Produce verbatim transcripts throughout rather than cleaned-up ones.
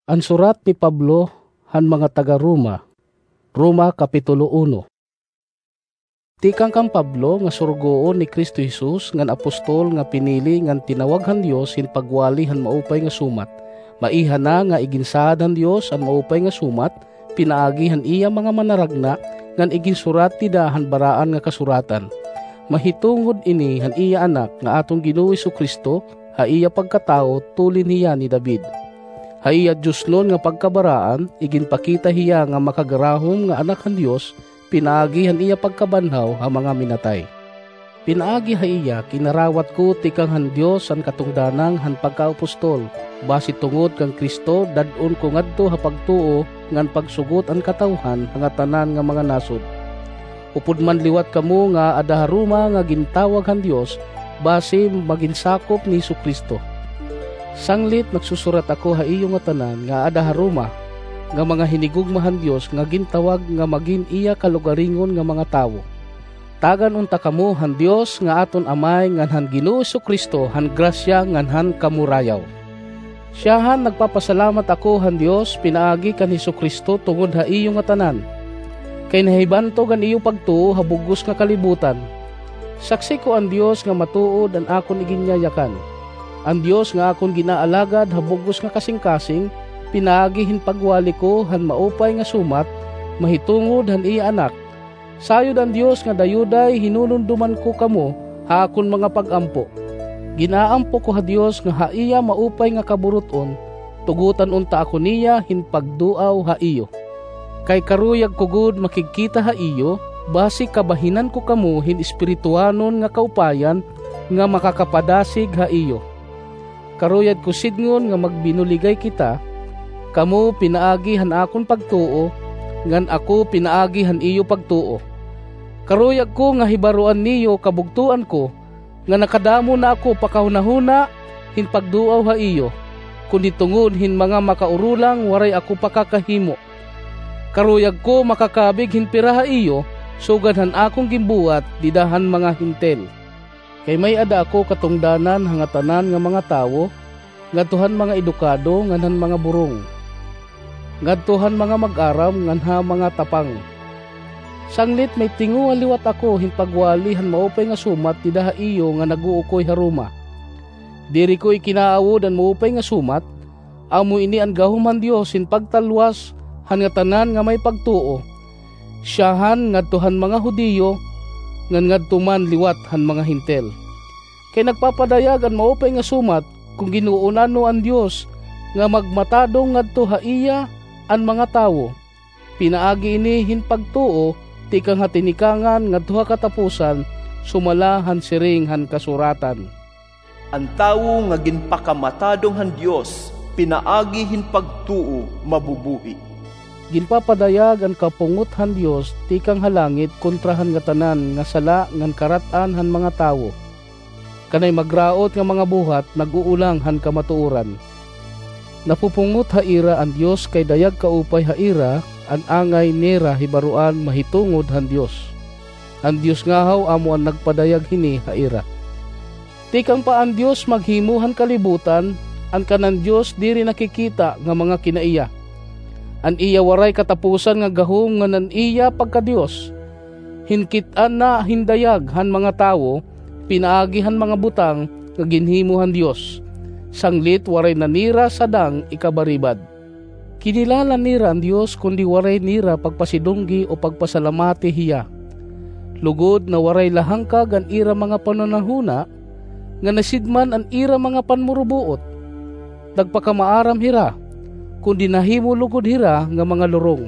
Ang surat ni Pablo han mga taga Roma, Roma Kapitulo uno. Tikang kang Pablo nga surgoon ni Kristo Jesus ngan apostol nga pinili ngan tinawaghan Dios hin pagwali han maupay nga sumat. Maihan na nga iginsad han Dios ang maupay nga sumat, pinaagi han iya mga manaragna ngan iginsurat ti dahan baraan nga kasuratan. Mahitungod ini han iya anak nga atong Ginoo Jesu-Kristo, ha iya pagkatao tulin hiya ni David. Haiya Diyos nun nga pagkabaraan, iginpakita hiya nga makagarahom nga anak han Dios, pinaagihan iya pagkabanhaw ha mga minatay. Pinaagi haiya kinarawat ko tikang han Dios ang katungdanang han pagkaapostol, basi tungod kang Kristo dadon ko ngadto ha pagtuo ngan pagsugot ang katawhan nga tanan nga mga nasod. Upod man liwat kamo nga adaharuma nga gintawag han Dios, basi maginsakop ni Jesu-Kristo. Sanglit nagsusurat ako ha iyo nga tanan nga adaharuma nga mga hinigugmahan Dios nga gintawag nga magin iya kalugaringon nga mga tawo. Tagan unta kamo han Dios nga aton amay ngan han Ginoo Jesu-Kristo han grasya ngan han kamurayaw. Siyahan nagpapasalamat ako han Dios pinaagi kan Jesu-Kristo tungod ha iyo nga tanan. Kay nahibantog ang iyo pagtuo ha bugos nga kalibutan. Saksi ko ang Dios nga matuod ang akon iginyayakan. Ang Dios nga akon ginaalagad habugos nga kasing-kasing, pinaagihin pagwali ko han maupay nga sumat, mahitungod han iya anak. Sayod ang Dios nga dayuday hinununduman ko kamo ha akon mga pagampo. Ginaampo ko ha Dios nga ha iya maupay nga kaburuton, tugutan unta ako niya hin pagduaw ha iyo. Kay karuyag ko gud makikita ha iyo, basi kabahinan ko kamo hin espirituanon nga kaupayan nga makakapadasig ha iyo. Karuyad ko sidngon nga magbinuligay kita, kamo pinaagi han akon pagtuo, ngan ako pinaagi han iyo pagtuo. Karuyag ko nga hibaruan niyo kabugtuan ko, nga nakadamo na ako pakahunahuna hin pagduaw ha iyo, kundi tungod hin mga makaurulang waray ako pakakahimo. Karuyag ko makakabig hin pira ha iyo, sugad han akong gimbuat didahan mga hintel. Kay may ada ako katungdanan hangatanan nga mga tawo, ngadtuhan mga edukado nganhan mga burong, ngadtuhan mga mag-aram nganha mga tapang. Sanglit may tingu aliwat ako hin pagwali han maupay nga sumat didaha iyo nga naguukoy haruma. Diri ko ikinaawod ang maupay nga sumat, amo ini ang gahuman Dios hin pagtalwas han nga tanan nga may pagtuo. Siyahan ngadtuhan mga Hudiyo, ngan ngadtuman liwat han mga hintel. Kay nagpapadayag ang maupay nga sumat kung ginuunano ang Dios nga magmatadong ngadto ha iya ang mga tawo. Pinaagi ini hin pagtuo tikang hatinikangan ngadto ha katapusan, sumala han siring han kasuratan. Ang tawo nga ginpakamatadong han Dios, pinaagi hin pagtuo mabubuhi. Ginpapadayag ang kapungot han Dios tikang halangit kontrahan nga tanan nga sala ngan karatan han mga tawo. Kanay magraot nga mga buhat naguulang han kamatuoran. Napupungot ha ira ang Dios kay dayag kaupay ha ira ang angay nera hibaruan mahitungod han Dios. Ang Dios ngahaw amo ang nagpadayag hini ha ira. Tikang pa ang Dios maghimuhan kalibutan, ang kanan Dios diri nakikita nga mga kinaiya. An iya waray katapusan nga gahom nga nan iya pagka Dios. Hinkitan na hindayag han mga tawo, pinaagihan mga butang nga ginhimuhan Dios. Sanglit waray nanira sadang ikabaribad. Kinilala nira ang Dios kundi waray nira pagpasidunggi o pagpasalamati hiya. Lugod na waray lahangkag ang ira mga pananahuna, nga nasidman ang ira mga panmurubuot. Nagpakamaaram hira, kundi nahimo lugod hira nga mga lurong.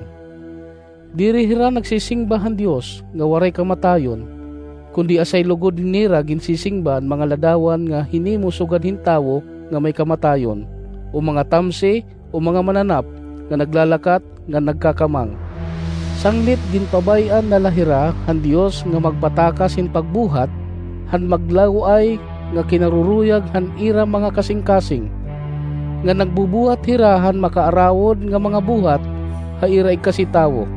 Diri hira nagsisingbahan Dios nga waray kamatayon, kundi asay lugod nira ginsisingban mga ladawan nga hinimo sugad hintawo nga may kamatayon, o mga tamse o mga mananap nga naglalakat nga nagkakamang. Sanglit ginpabayan na lahira han Dios nga magpatakas hin pagbuhat, han maglaway nga kinaruruyag han ira mga kasing-kasing, nga nagbubuhat hirahan makaarawod nga mga buhat ha iray kasitawo.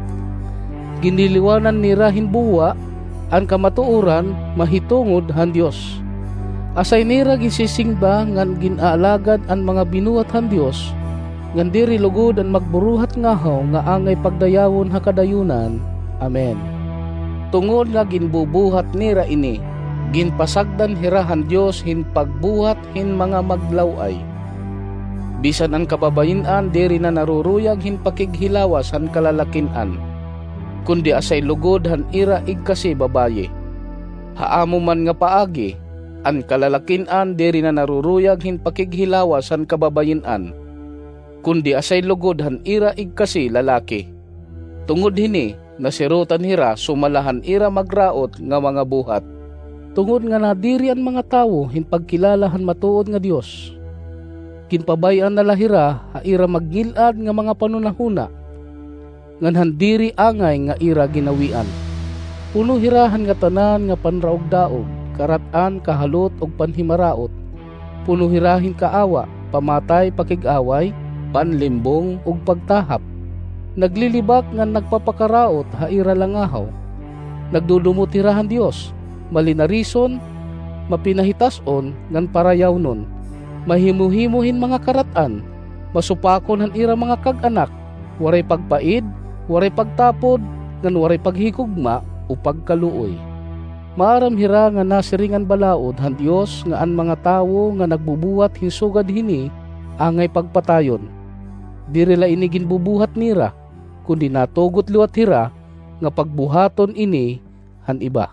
Giniliwanan nira hinbuwa ang kamatuoran mahitungod han Dios. Asay nira gisisingba ngan ginaalagad ang mga binuhat han Dios, ngan diri lugod ang magburuhat ngahaw nga angay pagdayawon hakadayunan. Amen. Tungod nga ginbubuhat nira ini, ginpasagdan hirahan Dios hin pagbuhat hin mga maglaway. Bisan ang kababayin-an diri na naruruyag hin pakighilawas han kalalakin-an, kundi asay lugod han ira igkasi babaye. Haamo man nga paagi, an kalalakin-an diri na naruruyag hin pakighilawas han kababayin-an, kundi asay lugod han ira igkasi lalaki. Tungod hini, nasirutan hira sumalahan ira magraot nga mga buhat. Tungod nga nadiri ang mga tawo hin pagkilalahan matuod nga Dios. Kinpabayan na lahira ha ira maggilad nga mga panunahuna, ngan handiri angay nga ira ginawian. Puno hirahan nga tanan nga panraog-daog, karatan, kahalot ug panhimaraot. Puno hirahin kaawa, pamatay, pakig-away, panlimbong ug pagtahap. Naglilibak nga nagpapakaraot ha ira langahaw. Nagdudumot hirahan Dios, malinarison, mapinahitason ngan parayawnon. Mahimuhimuhin mga karatan, masupakon han ira mga kag-anak, waray pagpaid, waray pagtapod, ngan waray paghigugma o pagkaluoy. Maaram hira nga nasiringan balaod han Dios nga an mga tawo nga nagbubuhat hinsugad hini angay pagpatayon. Dirila ini ginbubuhat nira, kundi natugot liwat hira nga pagbuhaton ini han iba.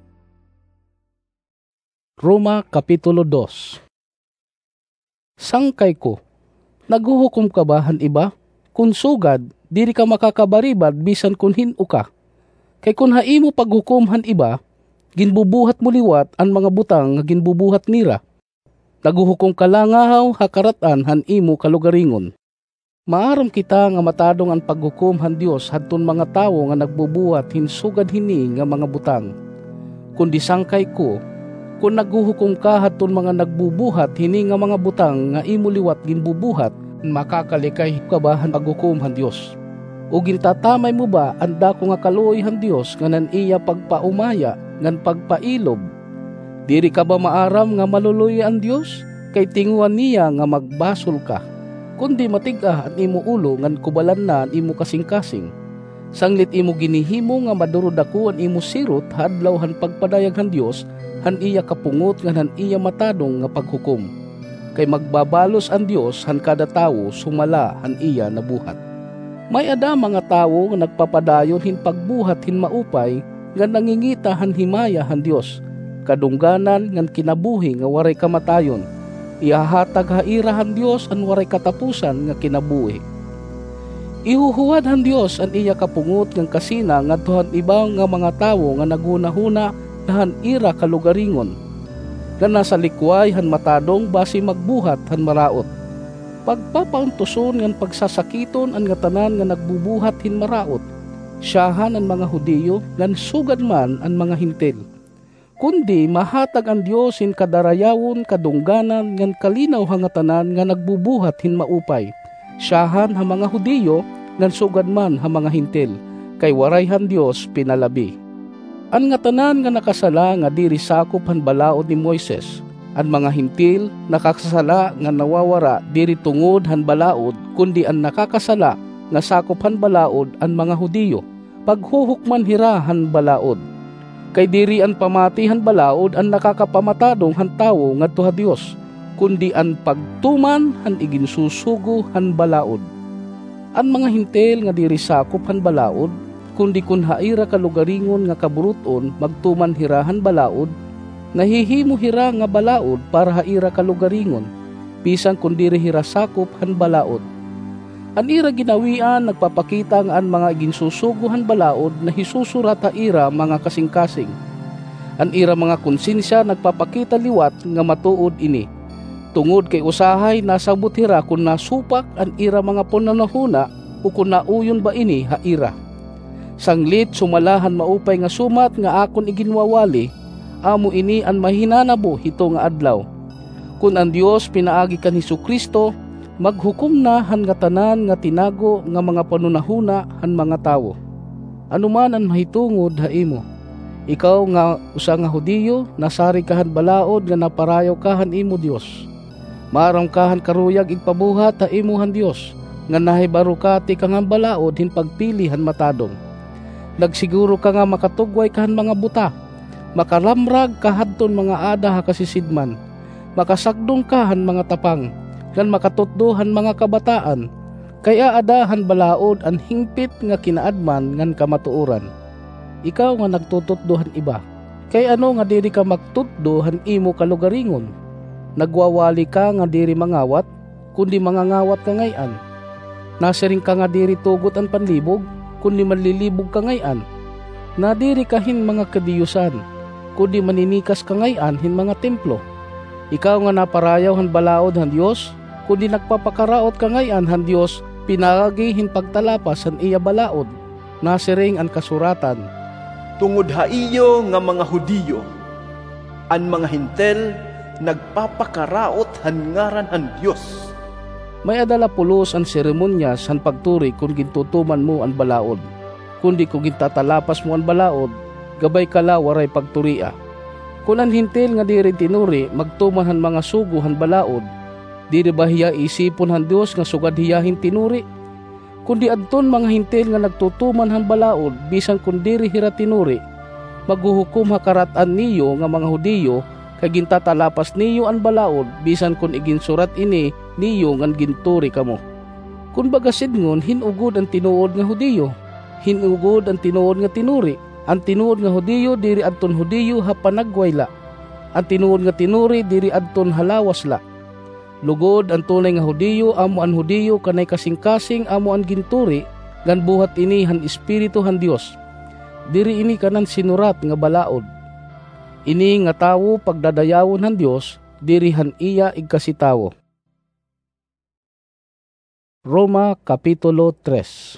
Roma Kapitulo two. Sangkay ko, naghuhukom ka ba han iba? Kung sugad, diri ka makakabaribad bisan kun hin-o ka. Kay kun haimo paghukom han iba, ginbubuhat mo liwat ang mga butang nga ginbubuhat nira. Naghuhukom ka langahaw hakaratan han imo kalugaringon. Maaram kita nga matadong ang paghukom han Dios hadton mga tawo nga nagbubuhat hinsugad hini nga mga butang. Kundi sangkay ko, kung naghuhukom ka hadton mga nagbubuhat hini nga mga butang nga imo liwat ginbubuhat, makakalikay ka ba han paghukom han Dios? O gintatamay mo ba anda ko nga kaluoy han Dios nga nan iya pagpaumaya ngan pagpailob? Diri ka ba maaram nga maluluy ang Dios? Kay tinguan niya nga magbasol ka. Kundi matig-ah an imo ulo ngan kubalan na an imo kasing-kasing. Sanglit imo ginihimo nga madurod ako an imo sirot hadlaw han pagpadayag han Dios, han iya kapungot nga han iya matadong nga paghukom. Kay magbabalos ang Dios han kada tawo sumala han iya nabuhat. May ada mga tawo nga nagpapadayon hin pagbuhat hin maupay nga nangingita han himaya han Dios, kadungganan ngan kinabuhi nga waray kamatayon. Ihahatag haira han Dios an waray katapusan nga kinabuhi. Ihuhuwad han Dios an iya kapungot ngan kasina ngadto han ibaw nga mga tawo nga nagunahuna han ira kalugaringon, nga nasa likway han matadong basi magbuhat han maraot. Pagpapauntuson ngan pagsasakiton an nga tanan nga nagbubuhat hin maraot, siyahan ang mga Hudiyo ngan sugad man ang mga Hintil. Kundi mahatag ang Dios hin kadarayawon kadungganan ngan kalinaw nga tanan nga nagbubuhat hin maupay, siyahan ha mga Hudiyo ngan sugad man ha mga Hintil, kay waray han Dios pinalabi. An nga tanan nga nakasala nga diri sakop han balaod ni Moises, an mga Hintil nakakasala nga nawawara diri tungod han balaod, kundi an nakakasala nga sakop han balaod an mga Hudiyo, paghuhukman hira han balaod. Kay diri an pamati han balaod an nakakapamatadong han tawo ngadto ha Dios, kundi an pagtuman han iginsusugo han balaod. An mga Hintil nga diri sakop han balaod, kundi kun haira kalugaringon nga kaburuton magtuman hirahan balaod, nahihimo hira nga balaod para haira kalugaringon, bisan kun diri hira sakop han balaod. An ira ginawian nagpapakita nga an mga ginsusuguhan balaod na hisusurat haira mga kasing-kasing. An ira mga konsensya nagpapakita liwat nga matuod ini. Tungod kay usahay nasabot hira kun nasupak an ira mga pananahuna o kun nauyon ba ini haira. Sanglit sumalahan maupay nga sumat nga akon iginwawali, amo ini an mahinanabo hito nga adlaw. Kun ang Dios pinaagi kan Hesukristo, maghukom na han nga tanan nga tinago nga mga panunahuna han mga tawo. Anuman ang mahitungod ha imo, ikaw nga usa nga Hudiyo, nasari kahan balaod nga naparayaw kahan imo Dios. Maram kahan karuyag igpabuhat ha imo han Dios, nga nahibaro ka ti kang balaod hin pagpilihan matadong. Nagsiguro ka nga makatugway kahan mga buta, makalamrag kahadton mga ada ha kasisidman, makasagdong kahan mga tapang, kan makatutduhan mga kabataan, kaya adahan balaod an hingpit nga kinaadman ngan kamatuoran. Ikaw nga nagtututduhan iba, kay ano nga diri ka magtutduhan imo kalugaringon? Nagwawali ka nga diri mangawat, kundi mangangawat ka ngayan. Nasiring ka nga diri tugot an panlibog, kundi manlilibog ka ngayan. Nadiri ka hin mga kadiyusan, kundi maninikas ka ngayan hin mga templo. Ikaw nga naparayaw han balaod han Dios, kundi nagpapakaraot ka ngayan han Dios, pinagi hin pagtalapas han iya balaod. Nasiring an kasuratan, tungod ha iyo nga mga Hudiyo, an mga hintel nagpapakaraot han ngaran han Dios. May adala pulos ang seremonyas han pagturi kung gintutuman mo ang balaod. Kundi kung gintatalapas mo ang balaod, gabay kala waray pagturia. Kung ang hintil nga diri tinuri, magtuman han mga sugo han balaod, diri ba hiya isipon han Dios nga sugad hiyahin tinuri? Kundi adton mga hintil nga nagtutuman han balaod, bisan kung diri hira tinuri, maghuhukom hakaratan niyo nga mga Hudiyo, kay gintatalapas niyo ang balaod, bisan kung iginsurat ini niyo ngan ginturi kamo. Kun bagasid ngon, hinugod ang tinuod nga Hudiyo, hinugod ang tinuod nga tinuri. Ang tinuod nga Hudiyo diri adton Hudiyo ha panagwayla, ang tinuod nga tinuri diri adton halawasla. Lugod ang tunay nga Hudiyo amo an Hudiyo kanay kasing-kasing amo an ginturi, gan buhat ini han espiritu han Dios. Diri ini kanan sinurat nga balaod. Ini nga tawo pagdadayawon han Dios, diri han iya igkasitawo. Roma Kapitulo tres.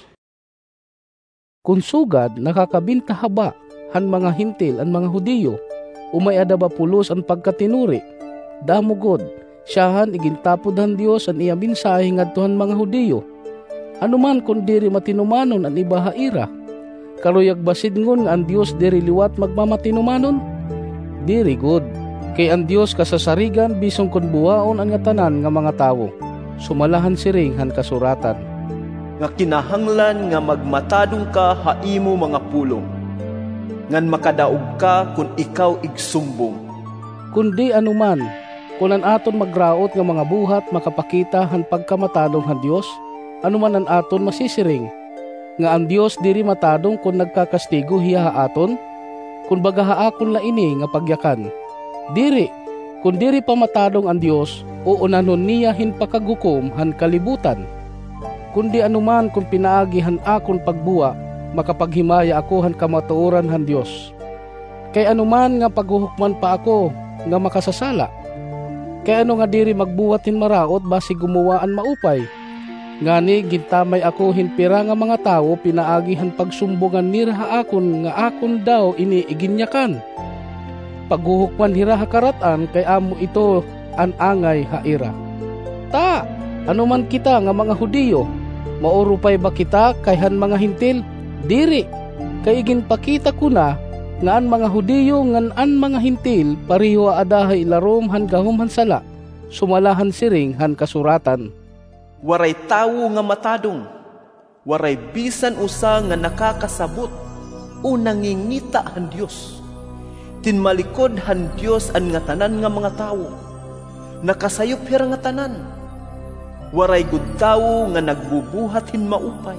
Kung sugad nakakabinta haba han mga hintil an mga Hudiyo, umay adaba pulos an pagkatinuri. Damugod, siyahan igintapod han Dios an iya mensahe ngadtohan mga Hudiyo. Anuman kung diri matinumanon an iba haira, karuyag basid ngon nga ang Dios diri liwat magmamatinumanon? Diri good, kay ang Dios kasasarigan bisong kun buwaon ang nga tanan nga mga tawo. Sumalahan siring han kasuratan, nga kinahanglan nga magmatadong ka ha imo mga pulong, ngan makadaog ka kun ikaw igsumbong. Kundi anuman, kung an aton magraot nga mga buhat makapakita han pagkamatadong han Dios, anuman an aton masisiring, nga ang Dios diri matadong kung nagkakastigo hiya ha aton, kung baga haakon la ini nga pagyakan. Diri, kung diri pamatadong ang Dios, uunanon niya hin pakagukom han kalibutan. Kundi anuman kung pinaagi han akon pagbuwa, makapaghimaya ako han kamatuoran han Dios. Kay anuman nga paghuhukman pa ako nga makasasala, kay ano nga diri magbuwat hin maraot basi gumuwaan maupay. Ngani gintamay ako hinpira nga mga tawo pinaagihan pagsumbongan nira akon nga akon daw ini iginyakan. Paghuhukman hira hakaratan kay amo ito an angay haira. Ta, anuman kita nga mga Hudiyo, maurupay ba kita kayhan mga hintil? Diri, kay iginpakita ko na nga an mga Hudiyo ngan an mga hintil pariho adahay larom han gahom han sala, sumalahan siring han kasuratan. Waray tawo nga matadong, waray bisan usa nga nakakasabot o nangingita han Dios. Tinmalikod han Dios an nga tanan nga mga tawo, nakasayop hira nga tanan. Waray gud tawo nga nagbubuhat hin maupay,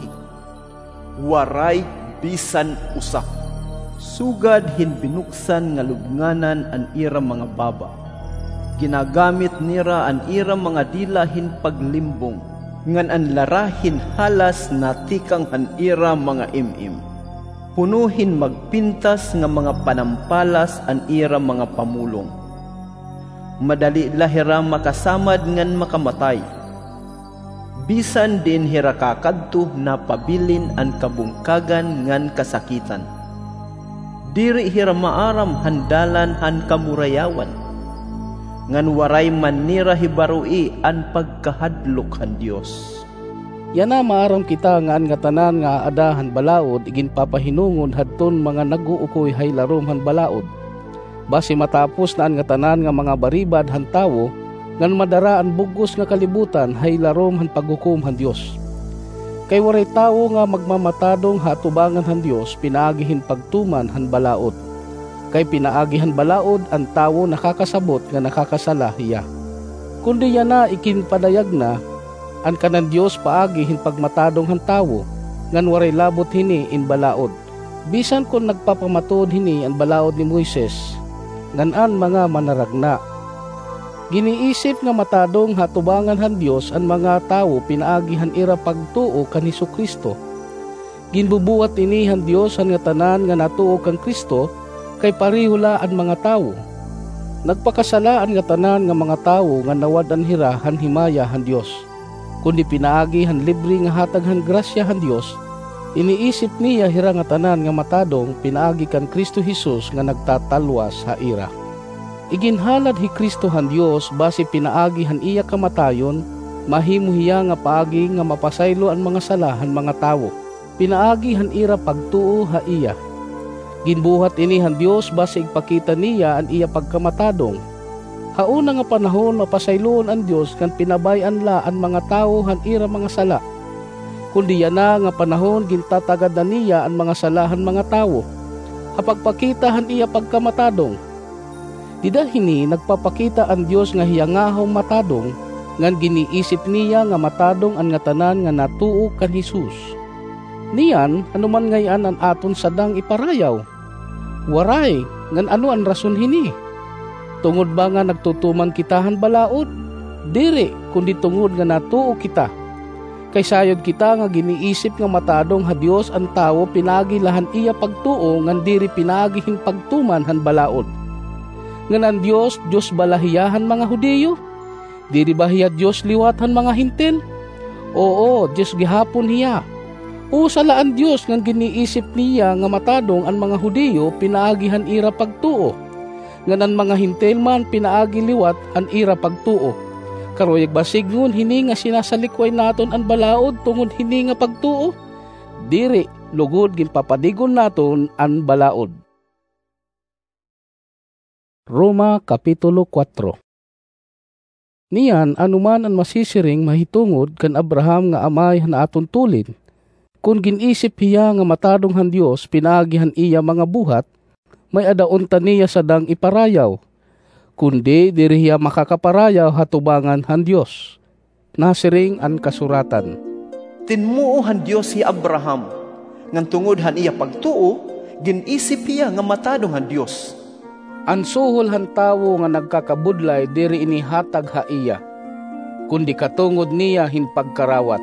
waray bisan usa. Sugad hin binuksan nga lubnganan an ira mga baba, ginagamit nira an ira mga dilahin paglimbong, ngan an larahin halas natikang han ira mga imim. Punuhin magpintas nga mga panampalas an ira mga pamulong. Madali lahira makasamad ngan makamatay. Bisan din hira kakadto na pabilin an kabungkagan ngan kasakitan. Diri hira maaram handalan han kamurayawan, ngan waray man nira hibarui an pagkahadlok han Dios. Yan na maaram kita nga an nga tanan nga adahan balaod igin papahinungon hadton mga naguukoy hay larom han balaod. Basi matapos na an nga tanan nga mga baribad han tawo, ngan madara an bugos nga kalibutan hay larom han paghukom han Dios. Kay waray tawo nga magmamatadong hatubangan han Dios pinaagihin pagtuman han balaod. Kay pinaagihan balaod ang tawo nakakasabot nga nakakasala hiya. Kundi yan na ikinpadayag na ang kanan Dios paagihin pagmatadong han tawo ngan waray labot hini in balaod. Bisan kung nagpapamatod hini ang balaod ni Moises ngan an mga manaragna. Giniisip nga matadong hatubangan han Dios ang mga tawo pinaagihan ira pagtuo kan Hesukristo. Ginbubuhat ini han Dios han nga tanan nga natuo kan Kristo kay parihula ang mga tawo. Nagpakasalaan nga tanan nga mga tawo nga nawad an hira han himaya han Dios. Kundi pinaagi han libre nga hatag han grasya han Dios, iniisip niya hira nga tanan nga matadong pinaagi kan Kristo Jesus nga nagtatalwas ha ira. Iginhalad hi Kristo han Dios base pinaagi han iya kamatayon, mahimo hiya nga paagi nga mapasaylo ang mga sala han mga tawo. Pinaagi han ira pagtuo ha iya. Ginbuhat ini han Dios base ipakita niya ang iya pagkamatadong. Hauna nga panahon mapasayloon ang Dios kan pinabayan la ang mga tawo han ira mga sala. Kundi yan na nga panahon gintatagad na niya ang mga salahan mga tawo. Hapagpakita han iya pagkamatadong. Didahini nagpapakita ang Dios nga hiyangahong matadong ngan giniisip niya nga matadong ang nga tanan nga natuo kan Jesus. Niyan anuman ngayan ang aton sadang iparayaw. Waray, ngan ano ang rason hini? Tungod ba nga nagtutuman kitahan balaod? Diri, kundi tungod nga natuo kita. Kay sayod kita nga giniisip nga matadong ha Dios ang tawo pinagilahan iya pagtuo ngan diri pinagihin pagtuman han balaod. Ngan ang Dios, Dios balahiyahan mga Hudiyo? Diri ba hiya Dios liwatan mga Hintil? Oo, Dios gihapon hiya. O salaan Dios nga giniisip niya nga matadong ang mga Hudiyo pinaagihan ira pagtuo. Nga ang mga Hintil man pinaagi liwat han ira pagtuo. Karoyag basig ngun hini nga sinasalikway naton ang balaod tungod hini nga pagtuo. Diri lugod ginpapadigon naton ang balaod. Roma Kapitulo four. Niyan anuman ang masisiring mahitungod kan Abraham nga amay han aton tulid. Kung ginisip hiya nga matadong han Dios pinagihan iya mga buhat, may adaon ta niya sadang iparayaw. Kundi diri hiya makakaparayaw hatubangan han Dios. Nasiring an kasuratan. Tinmuo han Dios si Abraham, ngan tungod han iya pagtuo, ginisip hiya nga matadong han Dios. An suhol han tawo nga nagkakabudlay diri inihatag ha iya, kundi katungod niya hinpagkarawat.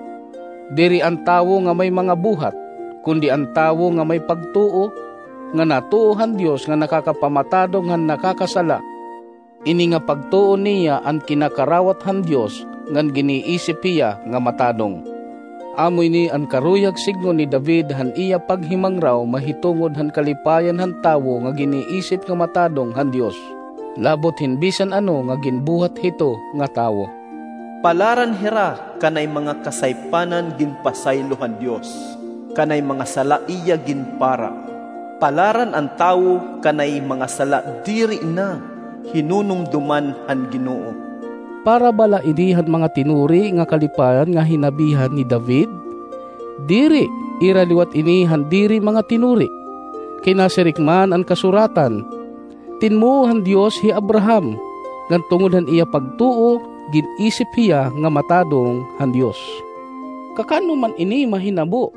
Diri ang tawo nga may mga buhat, kundi ang tawo nga may pagtuo, nga natuohan Dios nga nakakapamatadong han nakakasala. Ini nga pagtuo niya ang kinakarawat han Dios ngan giniisip hiya nga matadong. Amoy ni ang karuyag signo ni David han iya paghimang raw mahitungod han kalipayan han tawo nga giniisip nga matadong han Dios. Labot hinbisan ano nga ginbuhat hito nga tawo. Palaran hira kanay mga kasaypanan ginpasaylohan Dios, kanay mga sala iya ginpara. Palaran ang tawo kanay mga sala diri na hinunumduman han Ginoo. Para bala inihan mga tinuri nga kalipayan nga hinabihan ni David? Diri, iraliwat inihan diri mga tinuri. Kinasirikman ang kasuratan. Tinmuhan Dios hi Abraham, ngan tungod han iya pagtuo, ginisip hiya nga matadong han Dios. Kakano man ini mahinabo?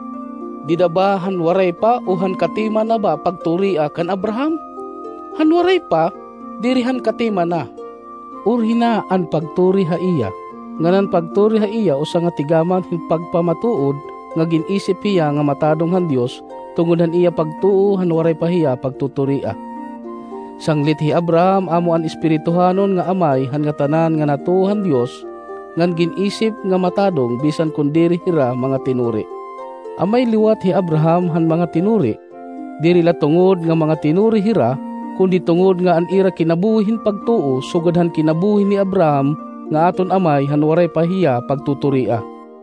Dida ba han waray pa o han katima na ba pagturia kan Abraham? Han waray pa, diri han katima na. Urhina an pagturi ha iya. Nganan pagturi ha iya usa nga tigaman hin pagpamatuod nga ginisip hiya nga matadong han Dios tungod han iya pagtuo han waray pa hiya pagtuturia. Sanglit hi Abraham amo an espirituhanon nga amay han nga tanan nga natuhan Dios ngan ginisip nga matadong bisan kun diri hira mga tinuri. Amay liwat hi Abraham han mga tinuri, diri la tungod nga mga tinuri hira, kundi tungod nga an ira kinabuhin pagtuo sugad han kinabuhin ni Abraham nga aton amay han waray pa hiya pagtuturia.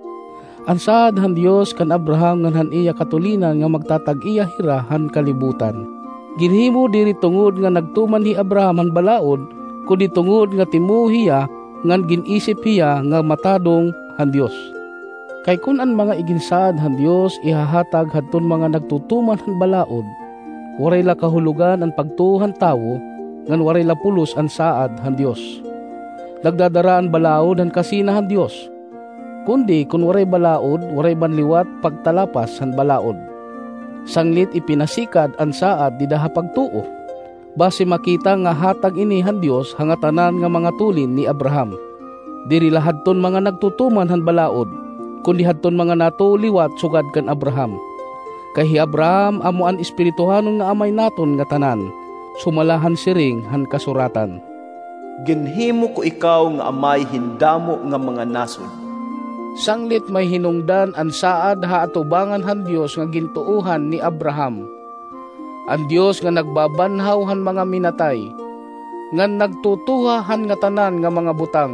Ansad han Dios kan Abraham ngan han iya katulinan nga magtatag iya hira han kalibutan. Ginhimo diri tungod nga nagtuman hi Abraham han balaod, kundi tungod nga timuhiya ngan ginisip hiya nga matadong han Dios. Kay kun an mga iginsaad han Dios ihahatag hadton mga nagtutuman han balaod, waray la kahulugan ang pagtuhan tawo, ngan waray la pulos ang saad han Dios. Nagdadaraan balaod han kasina han Dios. Kundi kun waray balaod, waray banliwat pagtalapas han balaod. Sanglit ipinasikad ang saad di daha pagtuo. Base makita nga hatag ini han Dios hangatanan nga mga tulin ni Abraham. Diri lahadton mga nagtutuman han balaod, kundi hadton mga natuliwat sugad kan Abraham. Kay Abraham amo an espirituhanon nga amay naton nga tanan, sumalahan siring han kasuratan. Ginhimo ko ikaw nga amay hindamo nga mga nasod. Sanglit may hinungdan an saad ha atubangan han Dios nga gintuuhan ni Abraham. An Dios nga nagbabanhaw han mga minatay, ngan nagtutuha han nga tanan nga mga butang.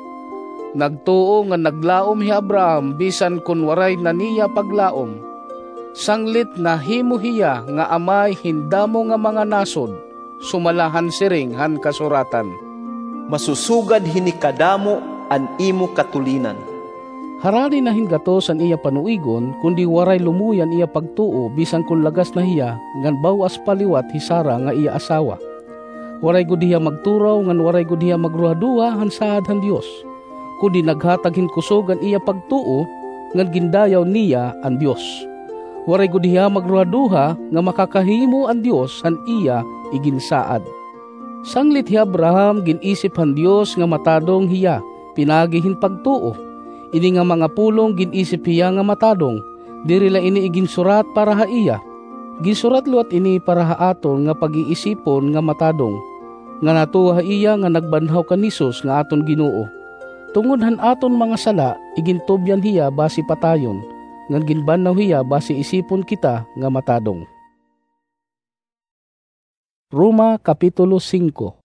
Nagtuo nga naglaom hi Abraham bisan kun waray na niya paglaom. Sanglit na himo hiya nga amay hindamo nga mga nasod, sumalahan siring han kasuratan. Masusugad hinikadamo an imo katulinan. Harari na hingatos an iya panuigon, kundi waray lumuyan iya pagtuo bisan kun lagas na hiya ngan bawas paliwat hi Sara nga iya asawa. Waray gud hiya magturaw ngan waray gud hiya magruhaduha han saad han Dios. Kundi naghatag hinkusog an iya pagtuo ngan gindayaw niya ang Dios. Waray gud hiya magruhaduha nga makakahimo ang Dios han iya iginsaad. Sanglit hi Abraham ginisip han Dios nga matadong hiya, pinagihin pagtuo. Ini nga mga pulong ginisip hiya nga matadong, diri la ini iginsurat para ha iya. Ginsurat luat ini para ha aton nga pag-iisipon nga matadong, nga natuha iya nga nagbanhaw kanisos nga aton Ginoo. Tungod han aton mga sala, igintubyan hiya basi patayon, ngan ginbannaw hiya basi isipon kita nga matadong. Roma Kapitulo five.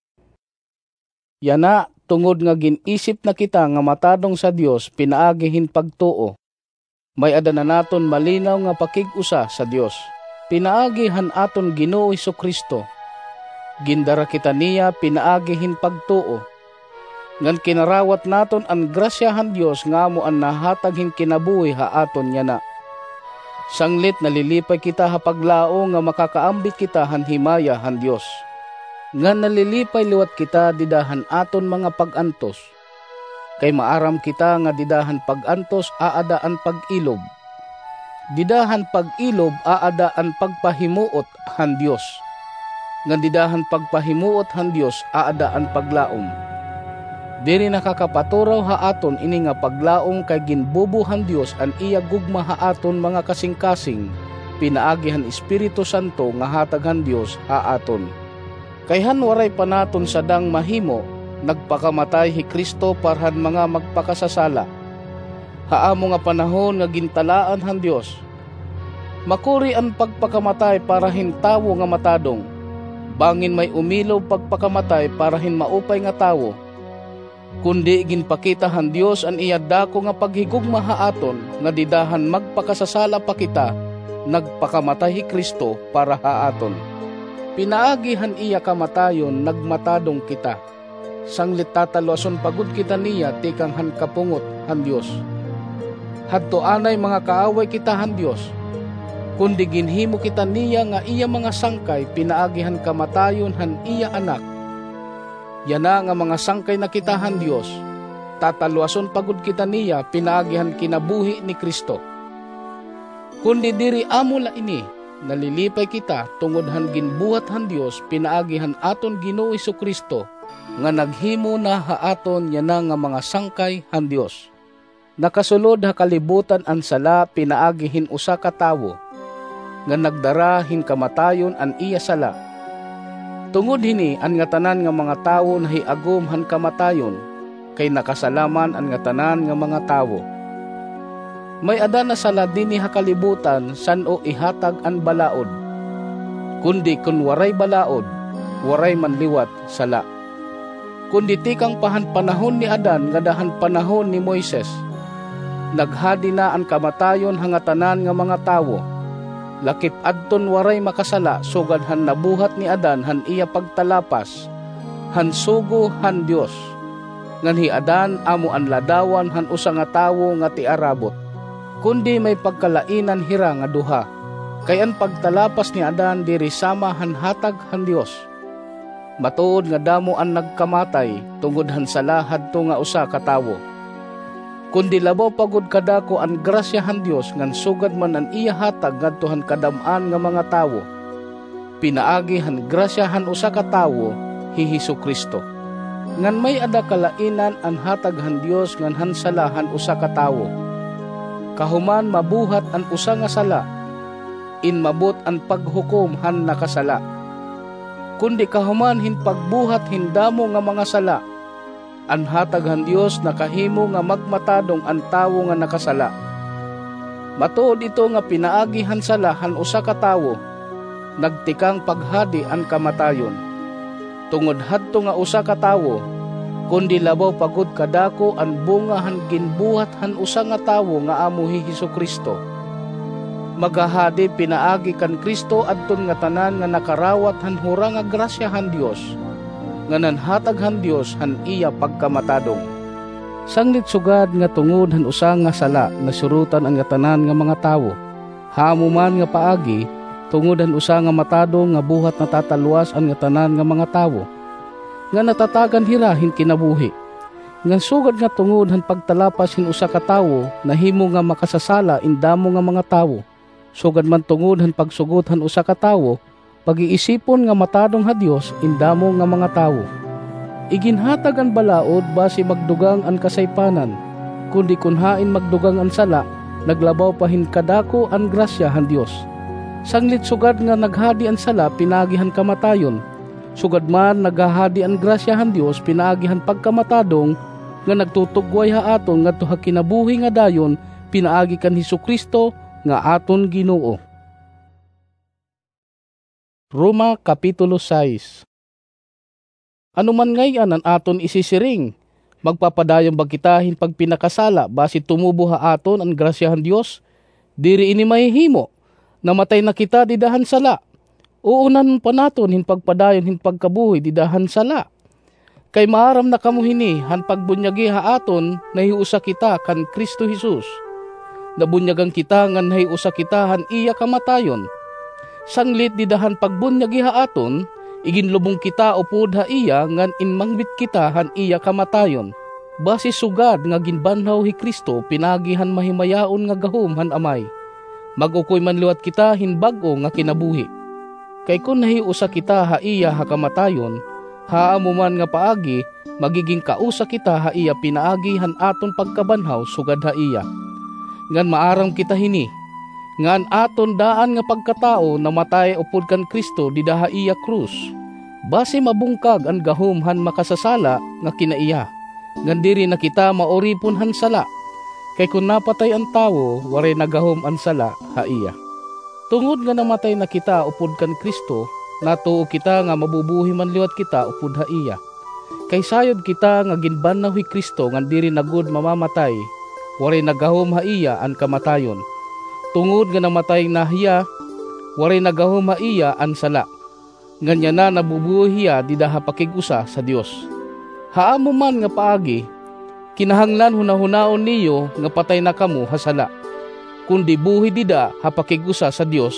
Yana, tungod nga ginisip na kita nga matadong sa Dios, pinaagihin pagtuo. May adana naton malinaw nga pakig-usa sa Dios. Pinaagihan aton Ginoo Hesukristo. Gindara kita niya pinaagihin pagtuo. Ngan kinarawat naton ang grasyahan Dios nga mo an nahataghin kinabuhi ha aton yana. Sanglit nalilipay kita ha paglao nga makakaambit kita han himaya han Dios. Ngan nalilipay liwat kita didahan aton mga pagantos. Kay maaram kita nga didahan pagantos aadaan pag-ilob. Didahan pag-ilob aadaan pagpahimuot han Dios. Ngan didahan pagpahimuot han Dios aadaan paglaom. Diri nakakapaturaw ha aton ini nga paglaom kay ginbubuhan Dios an iya gugma ha aton mga kasing-kasing, pinaagihan Espiritu Santo nga hataghan Dios ha aton. Kayhan waray pa naton sadang mahimo, nagpakamatay hi Kristo parhan mga magpakasasala. Haamo nga panahon nga gintalaan han Dios. Makuri ang pagpakamatay para hintawo nga matadong. Bangin may umilaw pagpakamatay para hin maupay nga tawo. Kundi ginpakita han Dios an iya dako nga paghigugma ha aton nga didahan magpakasasala pa kita, nagpakamatay hi Kristo para ha aton. Pinaagihan iya kamatayon nagmatadong kita. Sanglit tataloson pagud kita niya tikang han kapungot han Dios. Hadto anay mga kaaway kita han Dios. Kundi ginhimo kita niya nga iya mga sangkay pinaagihan kamatayon han iya anak. Yana nga mga sangkay na kitahan Dios, tatalwason pagud kita niya pinaagihan kinabuhi ni Kristo. Kundi diri amo la ini, nalilipay kita tungod han ginbuhat han Dios pinaagihan aton Ginoo Hesukristo nga naghimo na ha aton yana nga mga sangkay han Dios. Nakasulod ha kalibutan an sala pinaagihin usa ka tawo nga nagdara hin kamatayon an iya sala. Tungod hini an nga tanan nga mga tawo nahiagom han kamatayon, kay nakasalaman an nga tanan nga mga tawo. May adana sala dinhi ha kalibutan san-o ihatag an balaod. Kundi kun waray balaod, waray man liwat sala. Kundi tikang pahan panahon ni Adan nga dahan panahon ni Moises. Naghadi na ang kamatayon hangatanan nga mga tawo. Lakip adton waray makasala sugad han nabuhat ni Adan han iya pagtalapas. Han sugo han Dios. Ngan hi Adan amo an ladawan han usa nga tawo nga ti arabot. kundi may pagkalainan hira nga duha. Kay an pagtalapas ni Adan diri sama han hatag han Dios. Matuod nga damo ang nagkamatay tungod han sala hadto nga usa ka tawo. Kundi labaw pagud kadako ang grasya han Dios ngan sugad man an iya hatag ngadto han kadam-an nga mga tawo. Pinaagi han grasya han usa ka tawo, hi Hesukristo. Ngan may ada kalainan an hatag han Dios ngan han sala han usa ka tawo. Kahuman mabuhat an usa nga sala, in mabot an paghukom han nakasala. Kundi kahuman hin pagbuhat hindamo nga mga sala, an hatag han Dios nakahimo nga magmatadong an tawo nga nakasala. Matuod ito nga pinaagi han sala han usa ka tawo, nagtikang paghadi an kamatayon. Tungod hadto nga usa ka tawo, kundi labaw pagud kadako an bunga han ginbuhat han usa nga tawo nga amo hi Hesukristo. Magahadi pinaagi kan Kristo adton nga tanan nga nakarawat han hura nga grasya han Dios, nga nanhatag han Dios han iya pagkamatadong. Sanglit sugad nga tungod han usa nga sala nasurutan ang tanan nga mga tawo. Haamo man nga paagi tungod han usa nga matadong nga buhat natatalwas ang tanan nga mga tawo, nga natatagan hirahin kinabuhi. Nga sugad nga tungod han pagtalapas hin usa ka tawo nahimo nga makasasala indamo nga mga tawo. Sugad man tungod han pagsugot han usa ka tawo, pag-iisipon nga matadong ha Dios indamo nga mga tawo. Iginhatag ang balaod basi magdugang ang kasaypanan, kundi kunhain magdugang ang sala, naglabaw pa hin kadako ang grasya han Dios. Sanglit sugad nga naghadi ang sala pinagihan kamatayon, sugad man naghahadi ang grasya han Dios pinagihan pagkamatadong, nga nagtutugway ha aton ngadto ha kinabuhi nga dayon pinaagi kan Hesukristo nga aton Ginoo. Roma Kapitulo sais. Ano man ngayon ang aton isisiring, magpapadayong bagkitahin pag pinakasala basi tumubo ha aton ang grasyahan Dios, diri ini mahihimo, namatay na kita didahan sala. Uunan pa naton hin pagpadayon hin pagkabuhi didahan sala. Kay maaram na kamuhini han pagbunyagi ha aton nahiusa kita kan Kristo Jesus. Nabunyagang kita ngan nahiusa kita han iya kamatayon. Sanglit didahan pagbunyagi ha aton, iginlubong kita upod ha iya ngan inmangbit kita han iya kamatayon. Basi sugad nga ginbanhaw hi Kristo pinagihan mahimayaon nga gahom han amay. Magukoy man liwat kita hin bag-o nga kinabuhi. Kay kun nahiusa kita ha iya ha kamatayon, haamo man nga paagi, magiging kausa kita ha iya pinaagi han aton pagkabanhaw sugad ha iya. Ngan maaram kita hini, ngan aton daan nga pagkatao namatay upod kan Kristo didaha iya krus. Base mabungkag ang gahom han makasasala nga kinaiya, ngan diri na kita maoripon han sala. Kay kun napatay ang tawo, waray nagahom ang sala ha iya. Tungod nga namatay na kita upod kan Kristo, natuo kita nga mabubuhi man liwat kita upod ha iya. Kay sayod kita nga ginbannaw hi Kristo ngan diri nagud mamamatay, waray nagahom ha iya an kamatayon. Tungod nga namatay na hiya, waray nagahom ha iya an sala. Nganya na nabubuhi hiya didaha pakigusa sa Dios. Haamo man nga paagi, kinahanglan hunahunaon niyo nga patay na kamo ha sala. Kundi buhi dida ha pakigusa sa Dios,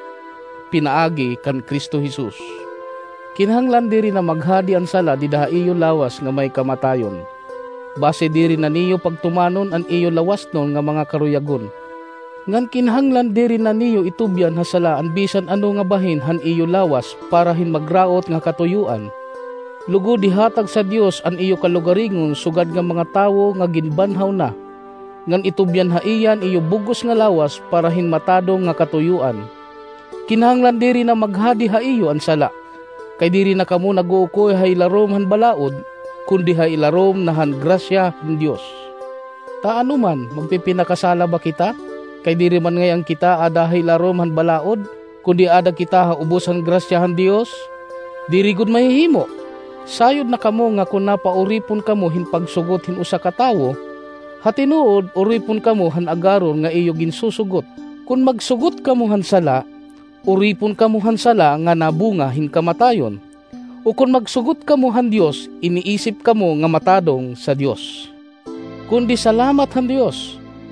pinaagi kan Kristo Jesus. Kinahanglan diri na maghadi ang sala didaha iyo lawas nga may kamatayon. Base diri na niyo pagtumanon ang iyo lawas non nga mga karuyagon. Ngan kinahanglan diri na niyo itubyan ha sala an bisan ano nga bahin han iyo lawas para hin magraot nga katuyuan. Lugod dihatag sa Dios an iyo kalugaringon sugad nga mga tawo nga ginbanhaw na. Ngan itubyan ha iyan iyo bugos nga lawas para hin matadong nga katuyuan. Kinahanglan diri na maghadi ha iyo an sala. Kay diri na kamo naguukoy ha ilarom han balaod, kundi ha ilarom na han grasya ng Dios. Taano man, magpipinakasala ba kita? Kay diri man ngayang kita ada ha ilarom han balaod, kundi ada kita ha ubos han grasya han Dios? Diri gud mahihimo. Sayod na kamo nga kun napauripon kamo hin pagsugot hin usa ka tawo, hatinuod uripon kamo han agaron nga iyo ginsusugot. Kun magsugot kamo han sala, uripon kamo han sala nga nabunga hin kamatayon. O kung magsugot kamo han Dios, iniisip kamo nga matadong sa Dios. Kundi salamat han Dios,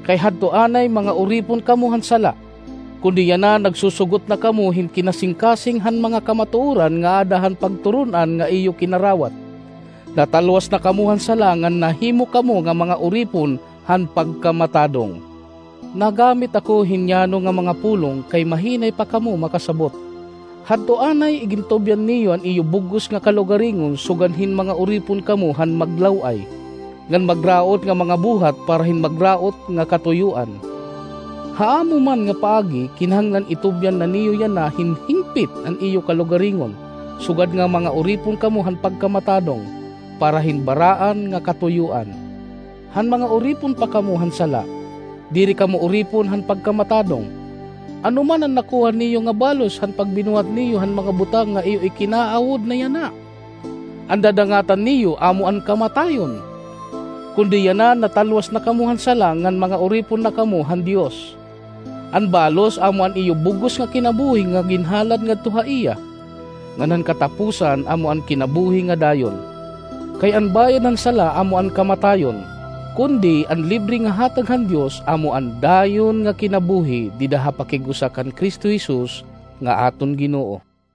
Kay hadto anay mga uripon kamo han sala, kundi yan na nagsusugot na kamo hin kinasingkasing han mga kamatuoran nga adahan pagturunan nga iyo kinarawat. Natalwas na kamo han sala nga nahimo kamo nga mga uripon han pagkamatadong. Nagamit ako hinyano nga mga pulong kay mahinay pa kamo makasabot. Hadto anay igintobyan niyo an iyo bugos nga kalugaringon suganhin mga uripon kamo han maglaway, ngan magraot nga mga buhat para hin magraot nga katuyuan. Haamo man nga paagi kinahanglan itubyan na niyo yan na hinhingpit an iyo kalugaringon sugad nga mga uripon kamo han pagkamatadong para hin baraan nga katuyuan. Han mga uripon pa kamo han sala, diri kamo uripon han pagkamatadong. Ano man ang nakuha niyo nga balos han pagbinuhat niyo han mga butang nga iyo ikinaawod na yana. Ang dadangatan niyo amo an kamatayon. Kundi yana natalwas na kamo han sala ngan mga uripon na kamo han Dios. An balos amo an iyo bugos nga kinabuhi nga ginhalad nga tuhaiya. Nganan katapusan amo an kinabuhi nga dayon. Kay an bayad han sala amo an kamatayon. Kundi ang libre nga hatag han Dios amo ang dayon nga kinabuhi di daha pakigusa kan Kristo Jesus nga aton Ginoo.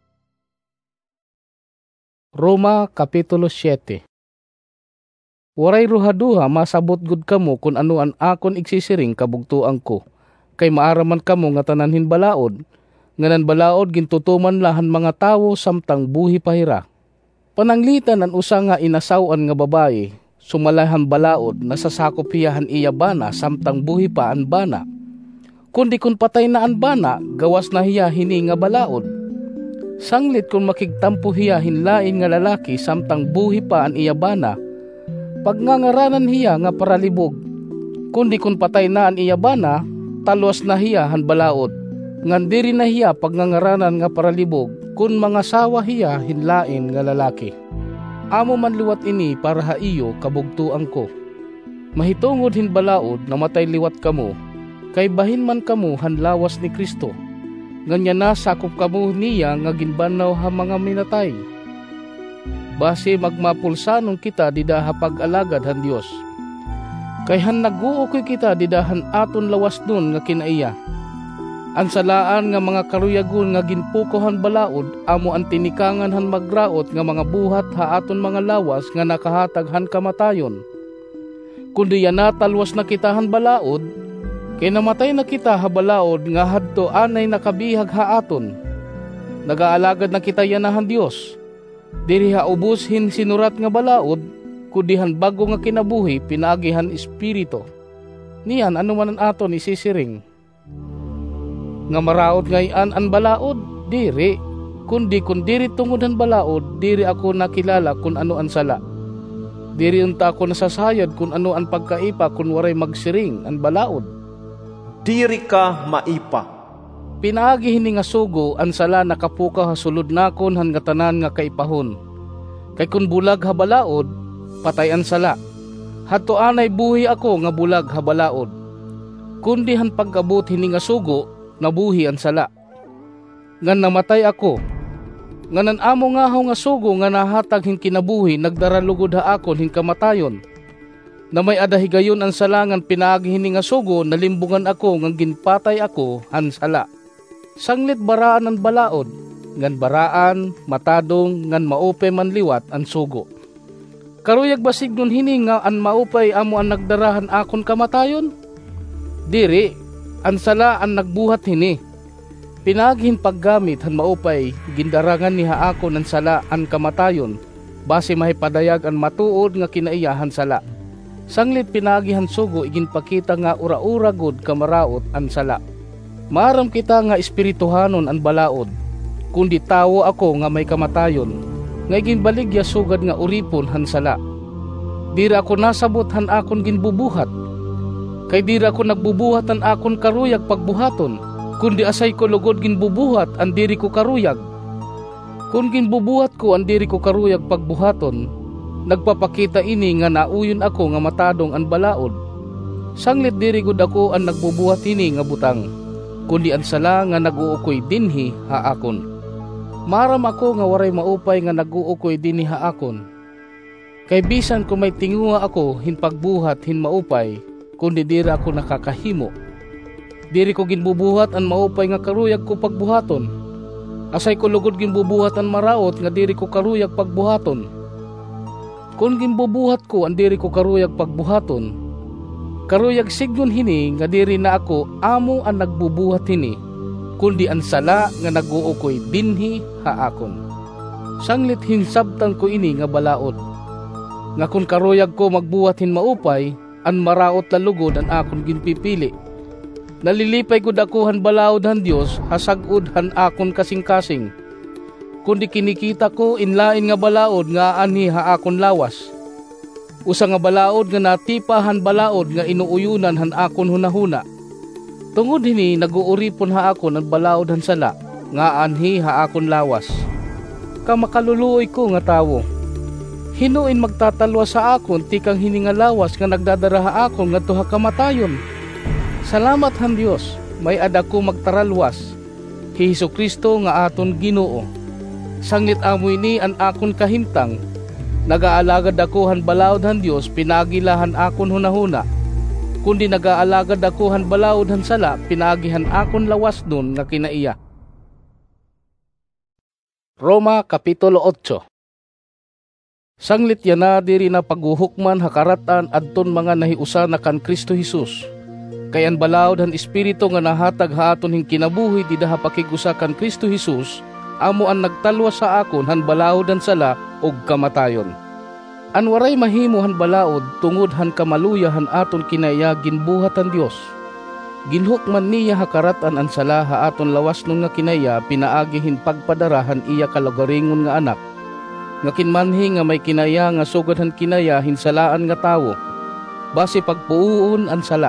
Roma Kapitulo siyete. Waray ruhaduha masabot gud kamo kun ano an akon igsisiring kabugtuan ko, kay maaraman kamo nga tanan hinbalaod, nganan balaod gintutuman lahan mga tawo samtang buhi pahira. Pananglitan an usa nga inasawan nga babae, sumalahan balaod, nasasakop hiyahan iya bana samtang buhi pa an bana. Kundi kun patay na an bana, gawas na hiya hini nga balaod. Sanglit kun makigtampo hiya hinlain nga lalaki samtang buhi pa an iya bana, pagnangaranan hiya nga paralibog. Kundi kun patay na an iya bana, talwas na hiya han balaod. Ngan diri na hiya pagnangaranan nga paralibog, kun mga sawa hiya hinlain nga lalaki. Amo man liwat ini para ha iyo kabugtuan ko. Mahitungod hin balaod na matay liwat kamo, kay bahin man kamo han lawas ni Kristo. Ganyan na sakop kamo niya nga ginbanaw ha mga minatay. Base magmapulsanong kita didaha pag-alagad han Dios. Kay han naguukoy kita didahan aton lawas nun nga kinaiya. Ang salaan nga mga karuyagon nga ginpukohan balaod amo ang tinikangan han magraot nga mga buhat ha aton mga lawas nga nakahatag han kamatayon. Kundi yan natalwas na kita han balaod, kay namatay na kita ha balaod nga hadto anay nakabihag ha aton. Nagaalagad na kita yan han Dios. Diri ha ubos hin sinurat nga balaod, kundi han bago nga kinabuhi pinaagihan espiritu. Niyan ano man an aton isisiring. Nga maraot ngayon an balaod, diri, kundi kun diri tungudan balaod, diri ako nakilala kun ano ang sala. Diri unta ako nasasayad kun ano ang pagkaipa kun waray magsiring ang balaod. Diri ka maipa. Pinaagi hini nga sugo ang sala nakapuka ha sulod nakon han nga tanan nga kaipahon. Kay kun bulag ha balaod, patay ang sala. Hadto anay buhi ako nga bulag ha balaod. Kundi han pagabot hini nga sugo, nabuhi ang sala. Ngan namatay ako. Nganan amo nga ho nga sugo nga nahatag hin kinabuhi nagdaralugod ha akon hin kamatayon. Na may adahigayon ang salangan pinaagi hini nga sugo nalimbungan ako nga ginpatay ako han sala. Sanglit baraan ang balaod, ngan baraan, matadong, ngan maupay man liwat ang sugo. Karuyag basig nun hini nga an maupay amo ang nagdarahan akon kamatayon? Diri, ang sala ang nagbuhat hini. Pinaghin paggamit han maupay, gindarangan ni haako ng sala ang kamatayon, base mahipadayag ang matuod nga kinaiyahan sala. Sanglit pinagihan sugo iginpakita nga ura-ura gud kamaraot ang sala. Maram kita nga espirituhanon ang balaod, kundi tawo ako nga may kamatayon, nga iginbaligya sugad nga uripon han sala. Dira ako nasabot han akon ginbubuhat, kay dira ko nagbubuhat ang akon karuyag pagbuhaton, kundi asay ko lugod ginbubuhat ang diri ko karuyag. Kung ginbubuhat ko ang diri ko karuyag pagbuhaton, nagpapakita ini nga nauyon ako nga matadong ang balaod. Sanglit diri gud ako ang nagbubuhat ini nga butang, kundi ang sala nga naguukoy dinhi ha akon. Maram ako nga waray maupay nga naguukoy dinhi ha akon. Kay bisan ko may tinguha ako hin pagbuhat hin maupay, kundi diri ako nakakahimo. Diri ko ginbubuhat ang maupay nga karuyag ko pagbuhaton. Asay ko lugod ginbubuhat ang maraot nga diri ko karuyag pagbuhaton. Kung ginbubuhat ko ang diri ko karuyag pagbuhaton, karuyag signon hini nga diri na ako amo ang nagbubuhat hini, kundi ang sala nga naguukoy dinhi haakon. Sanglit hinsabtan ko ini nga balaod, nga kung karuyag ko magbuhatin maupay, an maraot lalugod ang akon ginpipili. Nalilipay ko dakuhan balaod han Dios, hasagud han akon kasing-kasing. Kundi kinikita ko inlain nga balaod nga anhi haakon lawas. Usa nga balaod nga natipahan balaod nga inuuyunan han akon hunahuna. Tungod hini naguuripon haakon ang balaod han sala, nga anhi haakon lawas. Kamakaluluoy ko nga tawo. Hinuin magtatalwa sa akon tikang hiningalawas nga nagdadaraha akon nga tuha kamatayon. Salamat han Dios, may ada ko magtaralwas. Hi Hesukristo nga aton Ginoo. Sanglit amoy ni an akon kahimtang. Nagaalagad ako han balaod han Dios, pinagilahan akon hunahuna. Kundi nagaalagad ako han balaod han sala, pinagihan akon lawas nun nga kinaiya. Roma Kapitulo eight. Sanglit yan na diri na paghuhukman hakaratan adton mga nahiusa na kan Kristo Jesus. Kayan balaod han Espiritu nga nahatag haaton hing kinabuhi di daha pakigusa kan Kristo Jesus, amo ang nagtalwa sa akon han balaod han sala og kamatayon. An waray mahimo han balaod tungod han kamaluya han aton kinaya ginbuhat han Dios. Ginhukman niya hakaratan ang sala haaton lawas nun nga kinaya pinaagihin pagpadarahan iya kalagaringon nga anak. Nga kinmanhi nga may kinaya nga sugadhan kinaya hinsalaan nga tawo. Basi pagpuuon ang sala.